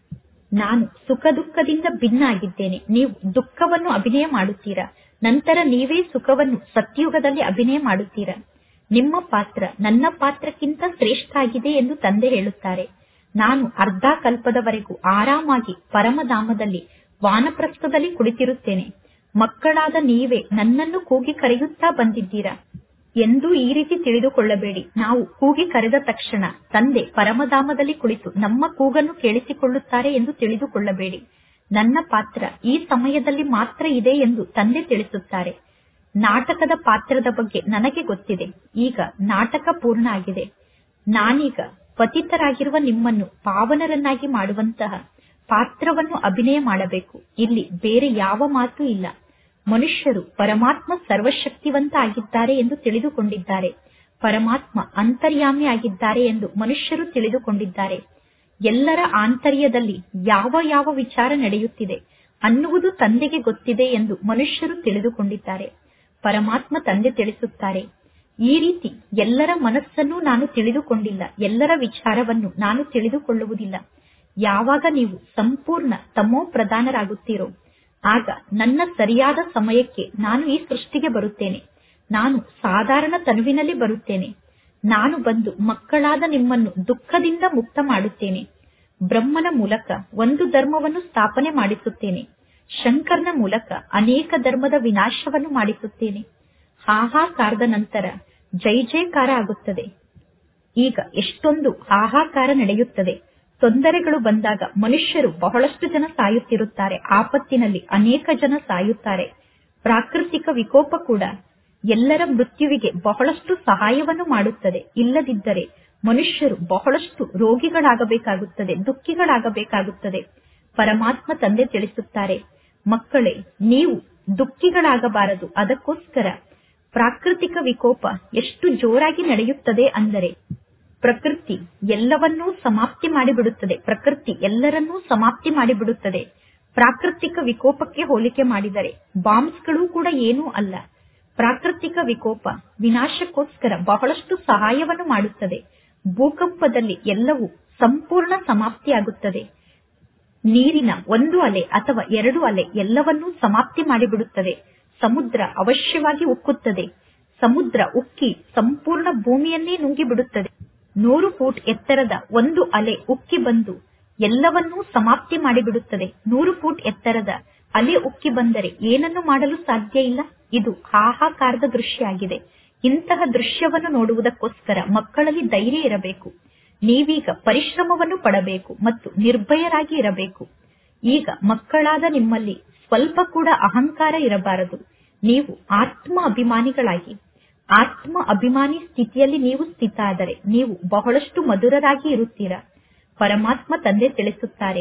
ನಾನು ಸುಖ ದುಃಖದಿಂದ ಭಿನ್ನ ಆಗಿದ್ದೇನೆ. ನೀವು ದುಃಖವನ್ನು ಅಭಿನಯ ಮಾಡುತ್ತೀರಾ. ನಂತರ ನೀವೇ ಸುಖವನ್ನು ಸತ್ಯುಗದಲ್ಲಿ ಅಭಿನಯ ಮಾಡುತ್ತೀರಾ. ನಿಮ್ಮ ಪಾತ್ರ ನನ್ನ ಪಾತ್ರಕ್ಕಿಂತ ಶ್ರೇಷ್ಠ ಆಗಿದೆ ಎಂದು ತಂದೆ ಹೇಳುತ್ತಾರೆ. ನಾನು ಅರ್ಧ ಕಲ್ಪದವರೆಗೂ ಆರಾಮಾಗಿ ಪರಮಧಾಮದಲ್ಲಿ ವಾನಪ್ರಸ್ಥದಲ್ಲಿ ಕುಳಿತಿರುತ್ತೇನೆ. ಮಕ್ಕಳಾದ ನೀವೇ ನನ್ನನ್ನು ಕೂಗಿ ಕರೆಯುತ್ತಾ ಬಂದಿದ್ದೀರಾ ಎಂದು ಈ ರೀತಿ ತಿಳಿದುಕೊಳ್ಳಬೇಡಿ. ನಾವು ಕೂಗಿ ಕರೆದ ತಕ್ಷಣ ತಂದೆ ಪರಮಧಾಮದಲ್ಲಿ ಕುಳಿತು ನಮ್ಮ ಕೂಗನ್ನು ಕೇಳಿಸಿಕೊಳ್ಳುತ್ತಾರೆ ಎಂದು ತಿಳಿದುಕೊಳ್ಳಬೇಡಿ. ನನ್ನ ಪಾತ್ರ ಈ ಸಮಯದಲ್ಲಿ ಮಾತ್ರ ಇದೆ ಎಂದು ತಂದೆ ತಿಳಿಸುತ್ತಾರೆ. ನಾಟಕದ ಪಾತ್ರದ ಬಗ್ಗೆ ನನಗೆ ಗೊತ್ತಿದೆ. ಈಗ ನಾಟಕ ಪೂರ್ಣ ಆಗಿದೆ. ನಾನೀಗ ಪತಿತರಾಗಿರುವ ನಿಮ್ಮನ್ನು ಪಾವನರನ್ನಾಗಿ ಮಾಡುವಂತಹ ಪಾತ್ರವನ್ನು ಅಭಿನಯ ಮಾಡಬೇಕು. ಇಲ್ಲಿ ಬೇರೆ ಯಾವ ಮಾತು ಇಲ್ಲ. ಮನುಷ್ಯರು ಪರಮಾತ್ಮ ಸರ್ವಶಕ್ತಿವಂತ ಆಗಿದ್ದಾರೆ ಎಂದು ತಿಳಿದುಕೊಂಡಿದ್ದಾರೆ. ಪರಮಾತ್ಮ ಅಂತರ್ಯಾಮಿ ಆಗಿದ್ದಾರೆ ಎಂದು ಮನುಷ್ಯರು ತಿಳಿದುಕೊಂಡಿದ್ದಾರೆ. ಎಲ್ಲರ ಆಂತರ್ಯದಲ್ಲಿ ಯಾವ ಯಾವ ವಿಚಾರ ನಡೆಯುತ್ತಿದೆ ಅನ್ನುವುದು ತಂದೆಗೆ ಗೊತ್ತಿದೆ ಎಂದು ಮನುಷ್ಯರು ತಿಳಿದುಕೊಂಡಿದ್ದಾರೆ. ಪರಮಾತ್ಮ ತಂದೆ ತಿಳಿಸುತ್ತಾರೆ, ಈ ರೀತಿ ಎಲ್ಲರ ಮನಸ್ಸನ್ನು ನಾನು ತಿಳಿದುಕೊಂಡಿಲ್ಲ, ಎಲ್ಲರ ವಿಚಾರವನ್ನು ನಾನು ತಿಳಿದುಕೊಳ್ಳುವುದಿಲ್ಲ. ಯಾವಾಗ ನೀವು ಸಂಪೂರ್ಣ ತಮೋ ಪ್ರಧಾನರಾಗುತ್ತೀರೋ ಆಗ ನನ್ನ ಸರಿಯಾದ ಸಮಯಕ್ಕೆ ನಾನು ಈ ಸೃಷ್ಟಿಗೆ ಬರುತ್ತೇನೆ. ನಾನು ಸಾಧಾರಣ ತನುವಿನಲ್ಲಿ ಬರುತ್ತೇನೆ. ನಾನು ಬಂದು ಮಕ್ಕಳಾದ ನಿಮ್ಮನ್ನು ದುಃಖದಿಂದ ಮುಕ್ತ ಮಾಡುತ್ತೇನೆ. ಬ್ರಹ್ಮನ ಮೂಲಕ ಒಂದು ಧರ್ಮವನ್ನು ಸ್ಥಾಪನೆ ಮಾಡಿಸುತ್ತೇನೆ. ಶಂಕರ್ನ ಮೂಲಕ ಅನೇಕ ಧರ್ಮದ ವಿನಾಶವನ್ನು ಮಾಡಿಸುತ್ತೇನೆ. ಹಾಹಾಕಾರದ ನಂತರ ಜೈ ಜೈಕಾರ ಆಗುತ್ತದೆ. ಈಗ ಎಷ್ಟೊಂದು ಹಾಹಾಕಾರ ನಡೆಯುತ್ತದೆ. ತೊಂದರೆಗಳು ಬಂದಾಗ ಮನುಷ್ಯರು ಬಹಳಷ್ಟು ಜನ ಸಾಯುತ್ತಿರುತ್ತಾರೆ. ಆಪತ್ತಿನಲ್ಲಿ ಅನೇಕ ಜನ ಸಾಯುತ್ತಾರೆ. ಪ್ರಾಕೃತಿಕ ವಿಕೋಪ ಕೂಡ ಎಲ್ಲರ ಮೃತ್ಯುವಿಗೆ ಬಹಳಷ್ಟು ಸಹಾಯವನ್ನು ಮಾಡುತ್ತದೆ. ಇಲ್ಲದಿದ್ದರೆ ಮನುಷ್ಯರು ಬಹಳಷ್ಟು ರೋಗಿಗಳಾಗಬೇಕಾಗುತ್ತದೆ, ದುಃಖಿಗಳಾಗಬೇಕಾಗುತ್ತದೆ. ಪರಮಾತ್ಮ ತಂದೆ ತಿಳಿಸುತ್ತಾರೆ, ಮಕ್ಕಳೇ, ನೀವು ದುಃಖಿಗಳಾಗಬಾರದು. ಅದಕ್ಕೋಸ್ಕರ ಪ್ರಾಕೃತಿಕ ವಿಕೋಪ ಎಷ್ಟು ಜೋರಾಗಿ ನಡೆಯುತ್ತದೆ ಅಂದರೆ ಪ್ರಕೃತಿ ಎಲ್ಲವನ್ನೂ ಸಮಾಪ್ತಿ ಮಾಡಿಬಿಡುತ್ತದೆ. ಪ್ರಕೃತಿ ಎಲ್ಲರನ್ನೂ ಸಮಾಪ್ತಿ ಮಾಡಿಬಿಡುತ್ತದೆ. ಪ್ರಾಕೃತಿಕ ವಿಕೋಪಕ್ಕೆ ಹೋಲಿಕೆ ಮಾಡಿದರೆ ಬಾಂಬ್ಸ್ಗಳು ಕೂಡ ಏನೂ ಅಲ್ಲ. ಪ್ರಾಕೃತಿಕ ವಿಕೋಪ ವಿನಾಶಕ್ಕೋಸ್ಕರ ಬಹಳಷ್ಟು ಸಹಾಯವನ್ನು ಮಾಡುತ್ತದೆ. ಭೂಕಂಪದಲ್ಲಿ ಎಲ್ಲವೂ ಸಂಪೂರ್ಣ ಸಮಾಪ್ತಿಯಾಗುತ್ತದೆ. ನೀರಿನ ಒಂದು ಅಲೆ ಅಥವಾ ಎರಡು ಅಲೆ ಎಲ್ಲವನ್ನೂ ಸಮಾಪ್ತಿ ಮಾಡಿಬಿಡುತ್ತದೆ. ಸಮುದ್ರ ಅವಶ್ಯವಾಗಿ ಉಕ್ಕುತ್ತದೆ. ಸಮುದ್ರ ಉಕ್ಕಿ ಸಂಪೂರ್ಣ ಭೂಮಿಯನ್ನೇ ನುಂಗಿಬಿಡುತ್ತದೆ. ನೂರು ಫೂಟ್ ಎತ್ತರದ ಒಂದು ಅಲೆ ಉಕ್ಕಿ ಬಂದು ಎಲ್ಲವನ್ನೂ ಸಮಾಪ್ತಿ ಮಾಡಿಬಿಡುತ್ತದೆ. ನೂರು ಫೂಟ್ ಎತ್ತರದ ಅಲೆ ಉಕ್ಕಿ ಬಂದರೆ ಏನನ್ನು ಮಾಡಲು ಸಾಧ್ಯ ಇಲ್ಲ. ಇದು ಹಾಹಾಕಾರದ ದೃಶ್ಯ ಆಗಿದೆ. ಇಂತಹ ದೃಶ್ಯವನ್ನು ನೋಡುವುದಕ್ಕೋಸ್ಕರ ಮಕ್ಕಳಲ್ಲಿ ಧೈರ್ಯ ಇರಬೇಕು. ನೀವೀಗ ಪರಿಶ್ರಮವನ್ನು ಪಡಬೇಕು ಮತ್ತು ನಿರ್ಭಯರಾಗಿ ಇರಬೇಕು. ಈಗ ಮಕ್ಕಳಾದ ನಿಮ್ಮಲ್ಲಿ ಸ್ವಲ್ಪ ಕೂಡ ಅಹಂಕಾರ ಇರಬಾರದು. ನೀವು ಆತ್ಮ ಅಭಿಮಾನಿಗಳಾಗಿ, ಆತ್ಮ ಅಭಿಮಾನಿ ಸ್ಥಿತಿಯಲ್ಲಿ ನೀವು ಸ್ಥಿತ ಆದರೆ ನೀವು ಬಹಳಷ್ಟು ಮಧುರರಾಗಿ ಇರುತ್ತೀರಾ. ಪರಮಾತ್ಮ ತಂದೆ ತಿಳಿಸುತ್ತಾರೆ,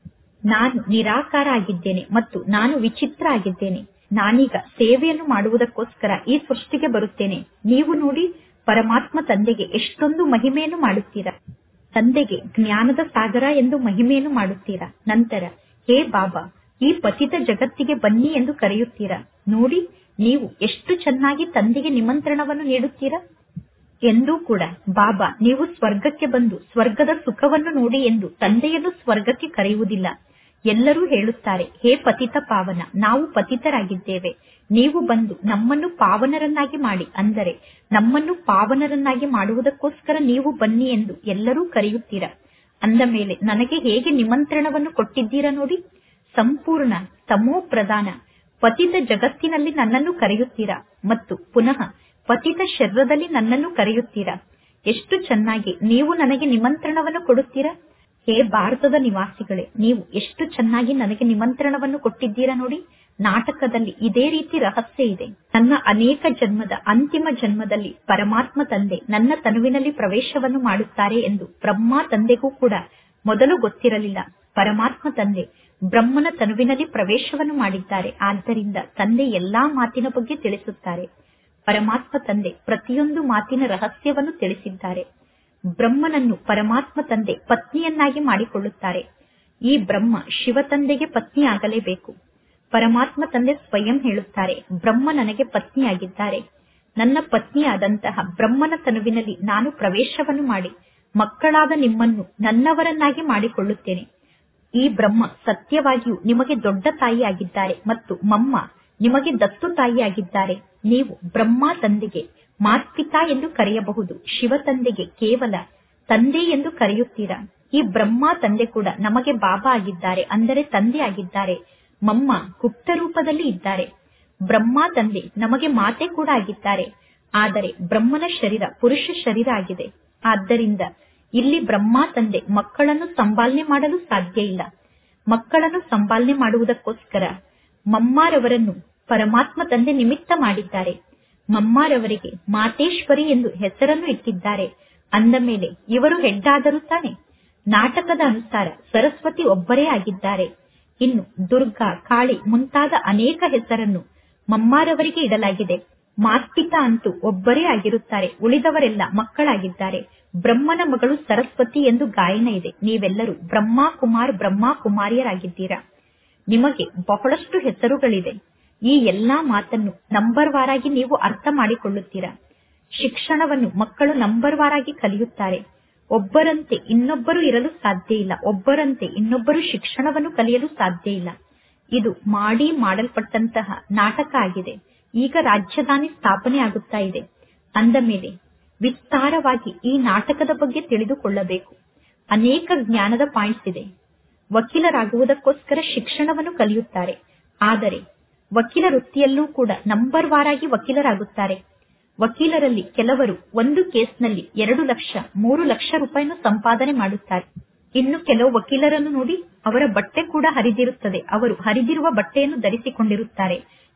ನಾನು ನಿರಾಕಾರ ಆಗಿದ್ದೇನೆ ಮತ್ತು ನಾನು ವಿಚಿತ್ರ ಆಗಿದ್ದೇನೆ. ನಾನೀಗ ಸೇವೆಯನ್ನು ಮಾಡುವುದಕ್ಕೋಸ್ಕರ ಈ ಸೃಷ್ಟಿಗೆ ಬರುತ್ತೇನೆ. ನೀವು ನೋಡಿ, ಪರಮಾತ್ಮ ತಂದೆಗೆ ಎಷ್ಟೊಂದು ಮಹಿಮೆಯನ್ನು ಮಾಡುತ್ತೀರಾ. ತಂದೆಗೆ ಜ್ಞಾನದ ಸಾಗರ ಎಂದು ಮಹಿಮೆಯನ್ನು ಮಾಡುತ್ತೀರಾ. ನಂತರ ಹೇ ಬಾಬಾ, ಈ ಪತಿತ ಜಗತ್ತಿಗೆ ಬನ್ನಿ ಎಂದು ಕರೆಯುತ್ತೀರಾ. ನೋಡಿ, ನೀವು ಎಷ್ಟು ಚೆನ್ನಾಗಿ ತಂದೆಗೆ ನಿಮಂತ್ರಣವನ್ನು ನೀಡುತ್ತೀರಾ. ಎಂದೂ ಕೂಡ ಬಾಬಾ ನೀವು ಸ್ವರ್ಗಕ್ಕೆ ಬಂದು ಸ್ವರ್ಗದ ಸುಖವನ್ನು ನೋಡಿ ಎಂದು ತಂದೆಯನ್ನು ಸ್ವರ್ಗಕ್ಕೆ ಕರೆಯುವುದಿಲ್ಲ. ಎಲ್ಲರೂ ಹೇಳುತ್ತಾರೆ, ಹೇ ಪತಿತ ಪಾವನ, ನಾವು ಪತಿತರಾಗಿದ್ದೇವೆ, ನೀವು ಬಂದು ನಮ್ಮನ್ನು ಪಾವನರನ್ನಾಗಿ ಮಾಡಿ, ಅಂದರೆ ನಮ್ಮನ್ನು ಪಾವನರನ್ನಾಗಿ ಮಾಡುವುದಕ್ಕೋಸ್ಕರ ನೀವು ಬನ್ನಿ ಎಂದು ಎಲ್ಲರೂ ಕರೆಯುತ್ತೀರಾ. ಅಂದ ಮೇಲೆ ನನಗೆ ಹೇಗೆ ನಿಮಂತ್ರಣವನ್ನು ಕೊಟ್ಟಿದ್ದೀರಾ ನೋಡಿ. ಸಂಪೂರ್ಣ ತಮೋ ಪ್ರಧಾನ ಪತಿತ ಜಗತ್ತಿನಲ್ಲಿ ನನ್ನನ್ನು ಕರೆಯುತ್ತೀರಾ ಮತ್ತು ಪುನಃ ಪತಿತ ಶರೀರದಲ್ಲಿ ನನ್ನನ್ನು ಕರೆಯುತ್ತೀರಾ. ಎಷ್ಟು ಚೆನ್ನಾಗಿ ನೀವು ನನಗೆ ನಿಮಂತ್ರಣವನ್ನು ಕೊಡುತ್ತೀರಾ. ಹೇ ಭಾರತದ ನಿವಾಸಿಗಳೇ, ನೀವು ಎಷ್ಟು ಚೆನ್ನಾಗಿ ನನಗೆ ನಿಮಂತ್ರಣವನ್ನು ಕೊಟ್ಟಿದ್ದೀರಾ ನೋಡಿ. ನಾಟಕದಲ್ಲಿ ಇದೇ ರೀತಿ ರಹಸ್ಯ ಇದೆ. ನನ್ನ ಅನೇಕ ಜನ್ಮದ ಅಂತಿಮ ಜನ್ಮದಲ್ಲಿ ಪರಮಾತ್ಮ ತಂದೆ ನನ್ನ ತನುವಿನಲ್ಲಿ ಪ್ರವೇಶವನ್ನು ಮಾಡುತ್ತಾರೆ ಎಂದು ಬ್ರಹ್ಮ ತಂದೆಗೂ ಕೂಡ ಮೊದಲು ಗೊತ್ತಿರಲಿಲ್ಲ. ಪರಮಾತ್ಮ ತಂದೆ ಬ್ರಹ್ಮನ ತನುವಿನಲ್ಲಿ ಪ್ರವೇಶವನ್ನು ಮಾಡಿದ್ದಾರೆ. ಆದ್ದರಿಂದ ತಂದೆ ಎಲ್ಲಾ ಮಾತಿನ ಬಗ್ಗೆ ತಿಳಿಸುತ್ತಾರೆ. ಪರಮಾತ್ಮ ತಂದೆ ಪ್ರತಿಯೊಂದು ಮಾತಿನ ರಹಸ್ಯವನ್ನು ತಿಳಿಸಿದ್ದಾರೆ. ಬ್ರಹ್ಮನನ್ನು ಪರಮಾತ್ಮ ತಂದೆ ಪತ್ನಿಯನ್ನಾಗಿ ಮಾಡಿಕೊಳ್ಳುತ್ತಾರೆ. ಈ ಬ್ರಹ್ಮ ಶಿವ ತಂದೆಗೆ ಪತ್ನಿ ಆಗಲೇಬೇಕು. ಪರಮಾತ್ಮ ತಂದೆ ಸ್ವಯಂ ಹೇಳುತ್ತಾರೆ, ಬ್ರಹ್ಮ ನನಗೆ ಪತ್ನಿಯಾಗಿದ್ದಾರೆ. ನನ್ನ ಪತ್ನಿಯಾದಂತಹ ಬ್ರಹ್ಮನ ತನುವಿನಲ್ಲಿ ನಾನು ಪ್ರವೇಶವನ್ನು ಮಾಡಿ ಮಕ್ಕಳಾದ ನಿಮ್ಮನ್ನು ನನ್ನವರನ್ನಾಗಿ ಮಾಡಿಕೊಳ್ಳುತ್ತೇನೆ. ಈ ಬ್ರಹ್ಮ ಸತ್ಯವಾಗಿಯೂ ನಿಮಗೆ ದೊಡ್ಡ ತಾಯಿಯಾಗಿದ್ದಾರೆ ಮತ್ತು ಮಮ್ಮ ನಿಮಗೆ ದತ್ತು ತಾಯಿಯಾಗಿದ್ದಾರೆ. ನೀವು ಬ್ರಹ್ಮ ತಂದೆಗೆ ಮಾತ್ಪಿತಾ ಎಂದು ಕರೆಯಬಹುದು. ಶಿವ ತಂದೆಗೆ ಕೇವಲ ತಂದೆ ಎಂದು ಕರೆಯುತ್ತೀರಾ. ಈ ಬ್ರಹ್ಮ ತಂದೆ ಕೂಡ ನಮಗೆ ಬಾಬಾ ಆಗಿದ್ದಾರೆ, ಅಂದರೆ ತಂದೆ ಆಗಿದ್ದಾರೆ. ಮಮ್ಮ ಗುಪ್ತ ರೂಪದಲ್ಲಿ ಇದ್ದಾರೆ. ಬ್ರಹ್ಮ ತಂದೆ ನಮಗೆ ಮಾತೆ ಕೂಡ ಆಗಿದ್ದಾರೆ. ಆದರೆ ಬ್ರಹ್ಮನ ಶರೀರ ಪುರುಷ ಶರೀರ ಆಗಿದೆ. ಆದ್ದರಿಂದ ಇಲ್ಲಿ ಬ್ರಹ್ಮ ತಂದೆ ಮಕ್ಕಳನ್ನು ಸಂಪಾಲನೆ ಮಾಡಲು ಸಾಧ್ಯ ಇಲ್ಲ. ಮಕ್ಕಳನ್ನು ಸಂಪಾಲನೆ ಮಾಡುವುದಕ್ಕೋಸ್ಕರ ಮಮ್ಮಾರವರನ್ನು ಪರಮಾತ್ಮ ತಂದೆ ನಿಮಿತ್ತ ಮಾಡಿದ್ದಾರೆ. ಮಮ್ಮಾರವರಿಗೆ ಮಾತೇಶ್ವರಿ ಎಂದು ಹೆಸರನ್ನು ಇಟ್ಟಿದ್ದಾರೆ. ಅಂದ ಮೇಲೆ ಇವರು ಹೆಡ್ಡಾದರೂ ತಾನೆ. ನಾಟಕದ ಅನುಸಾರ ಸರಸ್ವತಿ ಒಬ್ಬರೇ ಆಗಿದ್ದಾರೆ. ಇನ್ನು ದುರ್ಗಾ, ಕಾಳಿ ಮುಂತಾದ ಅನೇಕ ಹೆಸರನ್ನು ಮಮ್ಮಾರವರಿಗೆ ಇಡಲಾಗಿದೆ. ಮಾತ್ಪಿತಾ ಅಂತೂ ಒಬ್ಬರೇ ಆಗಿರುತ್ತಾರೆ, ಉಳಿದವರೆಲ್ಲ ಮಕ್ಕಳಾಗಿದ್ದಾರೆ. ಬ್ರಹ್ಮನ ಮಗಳು ಸರಸ್ವತಿ ಎಂದು ಗಾಯನ ಇದೆ. ನೀವೆಲ್ಲರೂ ಬ್ರಹ್ಮ ಕುಮಾರ್ ಬ್ರಹ್ಮ ಕುಮಾರಿಯರಾಗಿದ್ದೀರಾ. ನಿಮಗೆ ಬಹಳಷ್ಟು ಹೆಸರುಗಳಿದೆ. ಈ ಎಲ್ಲಾ ಮಾತನ್ನು ನಂಬರ್ ವಾರಾಗಿ ನೀವು ಅರ್ಥ ಮಾಡಿಕೊಳ್ಳುತ್ತೀರಾ. ಶಿಕ್ಷಣವನ್ನು ಮಕ್ಕಳು ನಂಬರ್ ವಾರಾಗಿ ಕಲಿಯುತ್ತಾರೆ. ಒಬ್ಬರಂತೆ ಇನ್ನೊಬ್ಬರು ಇರಲು ಸಾಧ್ಯ ಇಲ್ಲ. ಒಬ್ಬರಂತೆ ಇನ್ನೊಬ್ಬರು ಶಿಕ್ಷಣವನ್ನು ಕಲಿಯಲು ಸಾಧ್ಯ ಇಲ್ಲ. ಇದು ಮಾಡಿ ಮಾಡಲ್ಪಟ್ಟಂತಹ ನಾಟಕ ಆಗಿದೆ. ಈಗ ರಾಜಧಾನಿ ಸ್ಥಾಪನೆ ಆಗುತ್ತಾ ಇದೆ. ಅಂದ ಮೇಲೆ ವಿಸ್ತಾರವಾಗಿ ಈ ನಾಟಕದ ಬಗ್ಗೆ ತಿಳಿದುಕೊಳ್ಳಬೇಕು. ಅನೇಕ ಜ್ಞಾನದ ಪಾಯಿಂಟ್ಸ್ ಇದೆ. ವಕೀಲರಾಗುವುದಕ್ಕೋಸ್ಕರ ಶಿಕ್ಷಣವನ್ನು ಕಲಿಯುತ್ತಾರೆ. ಆದರೆ ವಕೀಲ ವೃತ್ತಿಯಲ್ಲೂ ಕೂಡ ನಂಬರ್ ವಾರಾಗಿ ವಕೀಲರಾಗುತ್ತಾರೆ. ವಕೀಲರಲ್ಲಿ ಕೆಲವರು ಒಂದು ಕೇಸ್ನಲ್ಲಿ ಎರಡು ಲಕ್ಷ ಮೂರು ಲಕ್ಷ ರೂಪಾಯಿಯನ್ನು ಸಂಪಾದನೆ ಮಾಡುತ್ತಾರೆ. ಇನ್ನು ಕೆಲವು ವಕೀಲರನ್ನು ನೋಡಿ, ಅವರ ಬಟ್ಟೆ ಕೂಡ ಹರಿದಿರುತ್ತದೆ. ಅವರು ಹರಿದಿರುವ ಬಟ್ಟೆಯನ್ನು ಧರಿಸಿಕೊಂಡಿರುತ್ತಾರೆ.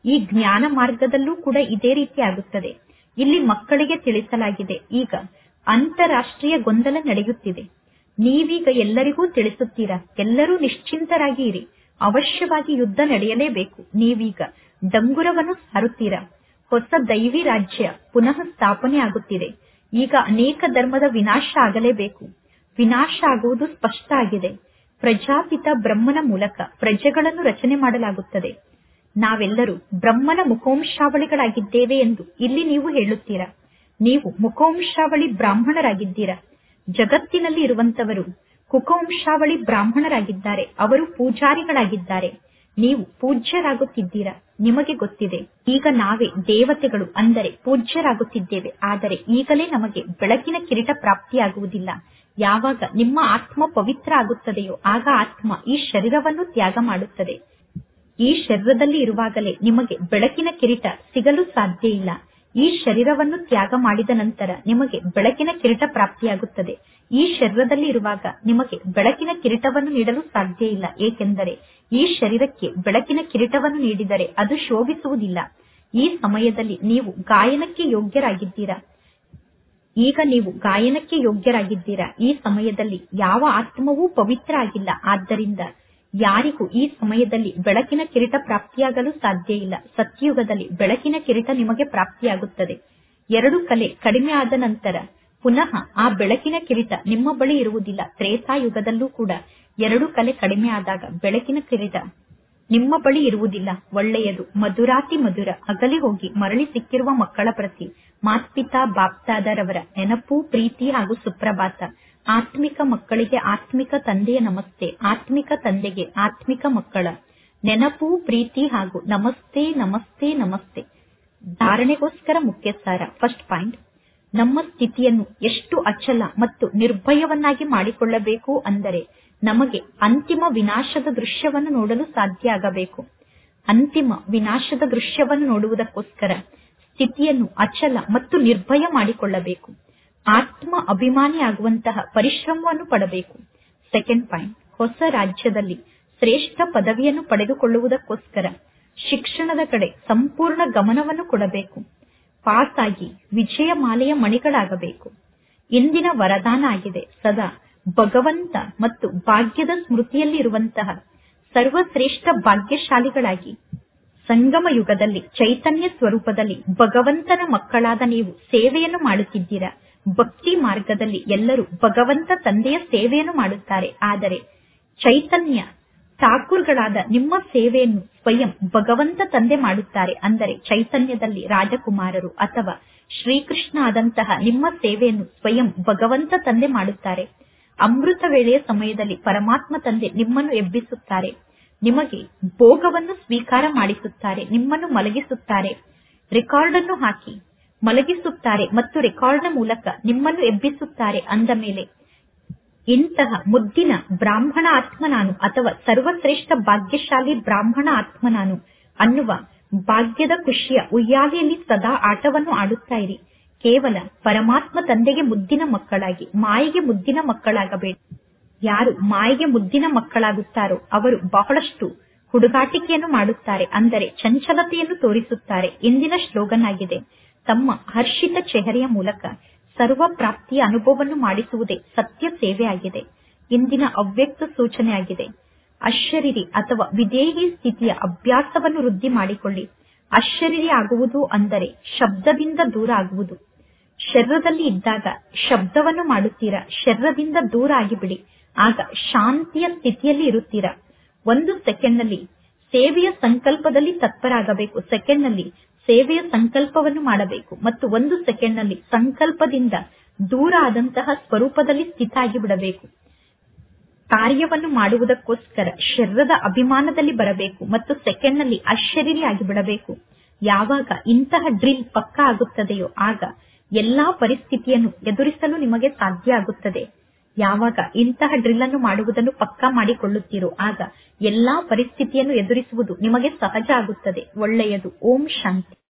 ಈ ಜ್ಞಾನ ಮಾರ್ಗದಲ್ಲೂ ಕೂಡ ಇದೇ ರೀತಿ ಆಗುತ್ತದೆ. ಇಲ್ಲಿ ಮಕ್ಕಳಿಗೆ ತಿಳಿಸಲಾಗಿದೆ, ಈಗ ಅಂತಾರಾಷ್ಟ್ರೀಯ ಗೊಂದಲ ನಡೆಯುತ್ತಿದೆ. ನೀವೀಗ ಎಲ್ಲರಿಗೂ ತಿಳಿಸುತ್ತೀರಾ, ಎಲ್ಲರೂ ನಿಶ್ಚಿಂತರಾಗಿ ಇರಿ, ಅವಶ್ಯವಾಗಿ ಯುದ್ಧ ನಡೆಯಲೇಬೇಕು. ನೀವೀಗ ಡಂಗುರವನ್ನು ಸಾರುತ್ತೀರಾ. ಹೊಸ ದೈವಿ ರಾಜ್ಯ ಪುನಃ ಸ್ಥಾಪನೆ ಆಗುತ್ತಿದೆ. ಈಗ ಅನೇಕ ಧರ್ಮದ ವಿನಾಶ ಆಗಲೇಬೇಕು. ವಿನಾಶ ಆಗುವುದು ಸ್ಪಷ್ಟ ಆಗಿದೆ. ಪ್ರಜಾಪಿತ ಬ್ರಹ್ಮನ ಮೂಲಕ ಪ್ರಜೆಗಳನ್ನು ರಚನೆ ಮಾಡಲಾಗುತ್ತದೆ. ನಾವೆಲ್ಲರೂ ಬ್ರಹ್ಮನ ಮುಖವಂಶಾವಳಿಗಳಾಗಿದ್ದೇವೆ ಎಂದು ಇಲ್ಲಿ ನೀವು ಹೇಳುತ್ತೀರಾ. ನೀವು ಮುಖವಂಶಾವಳಿ ಬ್ರಾಹ್ಮಣರಾಗಿದ್ದೀರಾ. ಜಗತ್ತಿನಲ್ಲಿ ಇರುವಂತವರು ಕುಕವಂಶಾವಳಿ ಬ್ರಾಹ್ಮಣರಾಗಿದ್ದಾರೆ. ಅವರು ಪೂಜಾರಿಗಳಾಗಿದ್ದಾರೆ. ನೀವು ಪೂಜ್ಯರಾಗುತ್ತಿದ್ದೀರಾ. ನಿಮಗೆ ಗೊತ್ತಿದೆ, ಈಗ ನಾವೇ ದೇವತೆಗಳು ಅಂದರೆ ಪೂಜ್ಯರಾಗುತ್ತಿದ್ದೇವೆ. ಆದರೆ ಈಗಲೇ ನಮಗೆ ಬೆಳಕಿನ ಕಿರೀಟ ಪ್ರಾಪ್ತಿಯಾಗುವುದಿಲ್ಲ. ಯಾವಾಗ ನಿಮ್ಮ ಆತ್ಮ ಪವಿತ್ರ ಆಗುತ್ತದೆಯೋ ಆಗ ಆತ್ಮ ಈ ಶರೀರವನ್ನು ತ್ಯಾಗ ಮಾಡುತ್ತದೆ. ಈ ಶರೀರದಲ್ಲಿ ಇರುವಾಗಲೇ ನಿಮಗೆ ಬೆಳಕಿನ ಕಿರೀಟ ಸಿಗಲು ಸಾಧ್ಯ ಇಲ್ಲ. ಈ ಶರೀರವನ್ನು ತ್ಯಾಗ ಮಾಡಿದ ನಂತರ ನಿಮಗೆ ಬೆಳಕಿನ ಕಿರೀಟ ಪ್ರಾಪ್ತಿಯಾಗುತ್ತದೆ. ಈ ಶರೀರದಲ್ಲಿ ಇರುವಾಗ ನಿಮಗೆ ಬೆಳಕಿನ ಕಿರೀಟವನ್ನು ನೀಡಲು ಸಾಧ್ಯ ಇಲ್ಲ. ಏಕೆಂದರೆ ಈ ಶರೀರಕ್ಕೆ ಬೆಳಕಿನ ಕಿರೀಟವನ್ನು ನೀಡಿದರೆ ಅದು ಶೋಭಿಸುವುದಿಲ್ಲ. ಈ ಸಮಯದಲ್ಲಿ ನೀವು ಗಾಯನಕ್ಕೆ ಯೋಗ್ಯರಾಗಿದ್ದೀರಾ. ಈಗ ನೀವು ಗಾಯನಕ್ಕೆ ಯೋಗ್ಯರಾಗಿದ್ದೀರಾ. ಈ ಸಮಯದಲ್ಲಿ ಯಾವ ಆತ್ಮವೂ ಪವಿತ್ರ ಆಗಿಲ್ಲ. ಆದ್ದರಿಂದ ಯಾರಿಗೂ ಈ ಸಮಯದಲ್ಲಿ ಬೆಳಕಿನ ಕಿರೀಟ ಪ್ರಾಪ್ತಿಯಾಗಲು ಸಾಧ್ಯ ಇಲ್ಲ. ಸತ್ಯಯುಗದಲ್ಲಿ ಬೆಳಕಿನ ಕಿರೀಟ ನಿಮಗೆ ಪ್ರಾಪ್ತಿಯಾಗುತ್ತದೆ. ಎರಡು ಕಲೆ ಕಡಿಮೆ ಆದ ನಂತರ ಪುನಃ ಆ ಬೆಳಕಿನ ಕಿರೀಟ ನಿಮ್ಮ ಬಳಿ ಇರುವುದಿಲ್ಲ. ತ್ರೇತಾಯುಗದಲ್ಲೂ ಕೂಡ ಎರಡು ಕಲೆ ಕಡಿಮೆ ಆದಾಗ ಬೆಳಕಿನ ಕಿರೀಟ ನಿಮ್ಮ ಬಳಿ ಇರುವುದಿಲ್ಲ. ಒಳ್ಳೆಯದು. ಮಧುರಾತಿ ಮಧುರ ಅಗಲಿ ಹೋಗಿ ಮರಳಿ ಸಿಕ್ಕಿರುವ ಮಕ್ಕಳ ಪ್ರತಿ ಮಾತ್ಪಿತಾ ಬಾಪ್ದಾದರವರ ನೆನಪು, ಪ್ರೀತಿ ಹಾಗೂ ಸುಪ್ರಭಾತ. ಆತ್ಮಿಕ ಮಕ್ಕಳಿಗೆ ಆತ್ಮಿಕ ತಂದೆಯ ನಮಸ್ತೆ. ಆತ್ಮಿಕ ತಂದೆಗೆ ಆತ್ಮಿಕ ಮಕ್ಕಳ ನೆನಪು, ಪ್ರೀತಿ ಹಾಗೂ ನಮಸ್ತೆ ನಮಸ್ತೆ ನಮಸ್ತೆ. ಧಾರಣೆಗೋಸ್ಕರ ಮುಖ್ಯ ಸಾರ. ಫಸ್ಟ್ ಪಾಯಿಂಟ್, ನಮ್ಮ ಸ್ಥಿತಿಯನ್ನು ಎಷ್ಟು ಅಚಲ ಮತ್ತು ನಿರ್ಭಯವನ್ನಾಗಿ ಮಾಡಿಕೊಳ್ಳಬೇಕು ಅಂದರೆ ನಮಗೆ ಅಂತಿಮ ವಿನಾಶದ ದೃಶ್ಯವನ್ನು ನೋಡಲು ಸಾಧ್ಯ ಆಗಬೇಕು. ಅಂತಿಮ ವಿನಾಶದ ದೃಶ್ಯವನ್ನು ನೋಡುವುದಕ್ಕೋಸ್ಕರ ಸ್ಥಿತಿಯನ್ನು ಅಚಲ ಮತ್ತು ನಿರ್ಭಯ ಮಾಡಿಕೊಳ್ಳಬೇಕು. ಆತ್ಮ ಅಭಿಮಾನಿ ಆಗುವಂತಹ ಪರಿಶ್ರಮವನ್ನು ಪಡಬೇಕು. ಸೆಕೆಂಡ್ ಪಾಯಿಂಟ್, ಹೊಸ ರಾಜ್ಯದಲ್ಲಿ ಶ್ರೇಷ್ಠ ಪದವಿಯನ್ನು ಪಡೆದುಕೊಳ್ಳುವುದಕ್ಕೋಸ್ಕರ ಶಿಕ್ಷಣದ ಕಡೆ ಸಂಪೂರ್ಣ ಗಮನವನ್ನು ಕೊಡಬೇಕು. ಪಾಸ್ ಆಗಿ ವಿಜಯ ಮಾಲೆಯ ಮಣಿಗಳಾಗಬೇಕು. ಇಂದಿನ ವರದಾನ ಆಗಿದೆ, ಸದಾ ಭಗವಂತ ಮತ್ತು ಭಾಗ್ಯದ ಸ್ಮೃತಿಯಲ್ಲಿ ಇರುವಂತಹ ಸರ್ವಶ್ರೇಷ್ಠ ಭಾಗ್ಯಶಾಲಿಗಳಾಗಿ. ಸಂಗಮ ಯುಗದಲ್ಲಿ ಚೈತನ್ಯ ಸ್ವರೂಪದಲ್ಲಿ ಭಗವಂತನ ಮಕ್ಕಳಾದ ನೀವು ಸೇವೆಯನ್ನು ಮಾಡುತ್ತಿದ್ದೀರಾ. ಭಕ್ತಿ ಮಾರ್ಗದಲ್ಲಿ ಎಲ್ಲರೂ ಭಗವಂತ ತಂದೆಯ ಸೇವೆಯನ್ನು ಮಾಡುತ್ತಾರೆ. ಆದರೆ ಚೈತನ್ಯ ಠಾಕೂರ್ಗಳಾದ ನಿಮ್ಮ ಸೇವೆಯನ್ನು ಸ್ವಯಂ ಭಗವಂತ ತಂದೆ ಮಾಡುತ್ತಾರೆ. ಅಂದರೆ ಚೈತನ್ಯದಲ್ಲಿ ರಾಜಕುಮಾರರು ಅಥವಾ ಶ್ರೀಕೃಷ್ಣ ಆದಂತಹ ನಿಮ್ಮ ಸೇವೆಯನ್ನು ಸ್ವಯಂ ಭಗವಂತ ತಂದೆ ಮಾಡುತ್ತಾರೆ. ಅಮೃತ ವೇಳೆಯ ಸಮಯದಲ್ಲಿ ಪರಮಾತ್ಮ ತಂದೆ ನಿಮ್ಮನ್ನು ಎಬ್ಬಿಸುತ್ತಾರೆ. ನಿಮಗೆ ಭೋಗವನ್ನು ಸ್ವೀಕಾರ ಮಾಡಿಸುತ್ತಾರೆ. ನಿಮ್ಮನ್ನು ಮಲಗಿಸುತ್ತಾರೆ. ರೆಕಾರ್ಡ್ ಅನ್ನು ಹಾಕಿ ಮಲಗಿಸುತ್ತಾರೆ ಮತ್ತು ರೆಕಾರ್ಡ್ನ ಮೂಲಕ ನಿಮ್ಮನ್ನು ಎಬ್ಬಿಸುತ್ತಾರೆ. ಅಂದ ಮೇಲೆ ಇಂತಹ ಮುದ್ದಿನ ಬ್ರಾಹ್ಮಣ ಆತ್ಮ ನಾನು ಅಥವಾ ಸರ್ವಶ್ರೇಷ್ಠ ಭಾಗ್ಯಶಾಲಿ ಬ್ರಾಹ್ಮಣ ಆತ್ಮ ನಾನು ಅನ್ನುವ ಭಾಗ್ಯದ ಖುಷಿಯ ಉಯ್ಯಾಲೆಯಲ್ಲಿ ಸದಾ ಆಟವನ್ನು ಆಡುತ್ತಾ ಇರಿ. ಕೇವಲ ಪರಮಾತ್ಮ ತಂದೆಗೆ ಮುದ್ದಿನ ಮಕ್ಕಳಾಗಿ, ಮಾಯೆಗೆ ಮುದ್ದಿನ ಮಕ್ಕಳಾಗಬೇಡಿ. ಯಾರು ಮಾಯೆಗೆ ಮುದ್ದಿನ ಮಕ್ಕಳಾಗುತ್ತಾರೋ ಅವರು ಬಹಳಷ್ಟು ಹುಡುಗಾಟಿಕೆಯನ್ನು ಮಾಡುತ್ತಾರೆ, ಅಂದರೆ ಚಂಚಲತೆಯನ್ನು ತೋರಿಸುತ್ತಾರೆ. ಇಂದಿನ ಶ್ಲೋಗನ್ ಆಗಿದೆ, ತಮ್ಮ ಹರ್ಷಿತ ಚೆಹರೆಯ ಮೂಲಕ ಸರ್ವ ಪ್ರಾಪ್ತಿಯ ಅನುಭವವನ್ನು ಮಾಡಿಸುವುದೇ ಸತ್ಯ ಸೇವೆ ಆಗಿದೆ. ಇಂದಿನ ಅವ್ಯಕ್ತ ಸೂಚನೆ ಆಗಿದೆ, ಅಶರೀರಿ ಅಥವಾ ವಿದೇಹಿ ಸ್ಥಿತಿಯ ಅಭ್ಯಾಸವನ್ನು ವೃದ್ಧಿ ಮಾಡಿಕೊಳ್ಳಿ. ಅಶರೀರಿ ಆಗುವುದು ಅಂದರೆ ಶಬ್ದದಿಂದ ದೂರ ಆಗುವುದು. ಶರೀರದಲ್ಲಿ ಇದ್ದಾಗ ಶಬ್ದವನ್ನು ಮಾಡುತ್ತೀರಾ, ಶರೀರದಿಂದ ದೂರ ಆಗಿಬಿಡಿ, ಆಗ ಶಾಂತಿಯ ಸ್ಥಿತಿಯಲ್ಲಿ ಇರುತ್ತೀರಾ. ಒಂದು ಸೆಕೆಂಡ್ ನಲ್ಲಿ ಸೇವೆಯ ಸಂಕಲ್ಪದಲ್ಲಿ ತತ್ಪರಾಗಬೇಕು. ಸೆಕೆಂಡ್ ನಲ್ಲಿ ಸೇವೆಯ ಸಂಕಲ್ಪವನ್ನು ಮಾಡಬೇಕು ಮತ್ತು ಒಂದು ಸೆಕೆಂಡ್ ನಲ್ಲಿ ಸಂಕಲ್ಪದಿಂದ ದೂರ ಆದಂತಹ ಸ್ವರೂಪದಲ್ಲಿ ಸ್ಥಿತ ಆಗಿ ಬಿಡಬೇಕು. ಕಾರ್ಯವನ್ನು ಮಾಡುವುದಕ್ಕೋಸ್ಕರ ಶರೀರದ ಅಭಿಮಾನದಲ್ಲಿ ಬರಬೇಕು ಮತ್ತು ಸೆಕೆಂಡ್ ನಲ್ಲಿ ಅಶರೀರಿ ಆಗಿ ಬಿಡಬೇಕು. ಯಾವಾಗ ಇಂತಹ ಡ್ರಿಲ್ ಪಕ್ಕಾ ಆಗುತ್ತದೆಯೋ ಆಗ ಎಲ್ಲಾ ಪರಿಸ್ಥಿತಿಯನ್ನು ಎದುರಿಸಲು ನಿಮಗೆ ಸಾಧ್ಯ ಆಗುತ್ತದೆ. ಯಾವಾಗ ಇಂತಹ ಡ್ರಿಲ್ ಅನ್ನು ಮಾಡುವುದನ್ನು ಪಕ್ಕಾ ಮಾಡಿಕೊಳ್ಳುತ್ತೀರೋ ಆಗ ಎಲ್ಲಾ ಪರಿಸ್ಥಿತಿಯನ್ನು ಎದುರಿಸುವುದು ನಿಮಗೆ ಸಹಜ ಆಗುತ್ತದೆ. ಒಳ್ಳೆಯದು. ಓಂ ಶಾಂತಿ.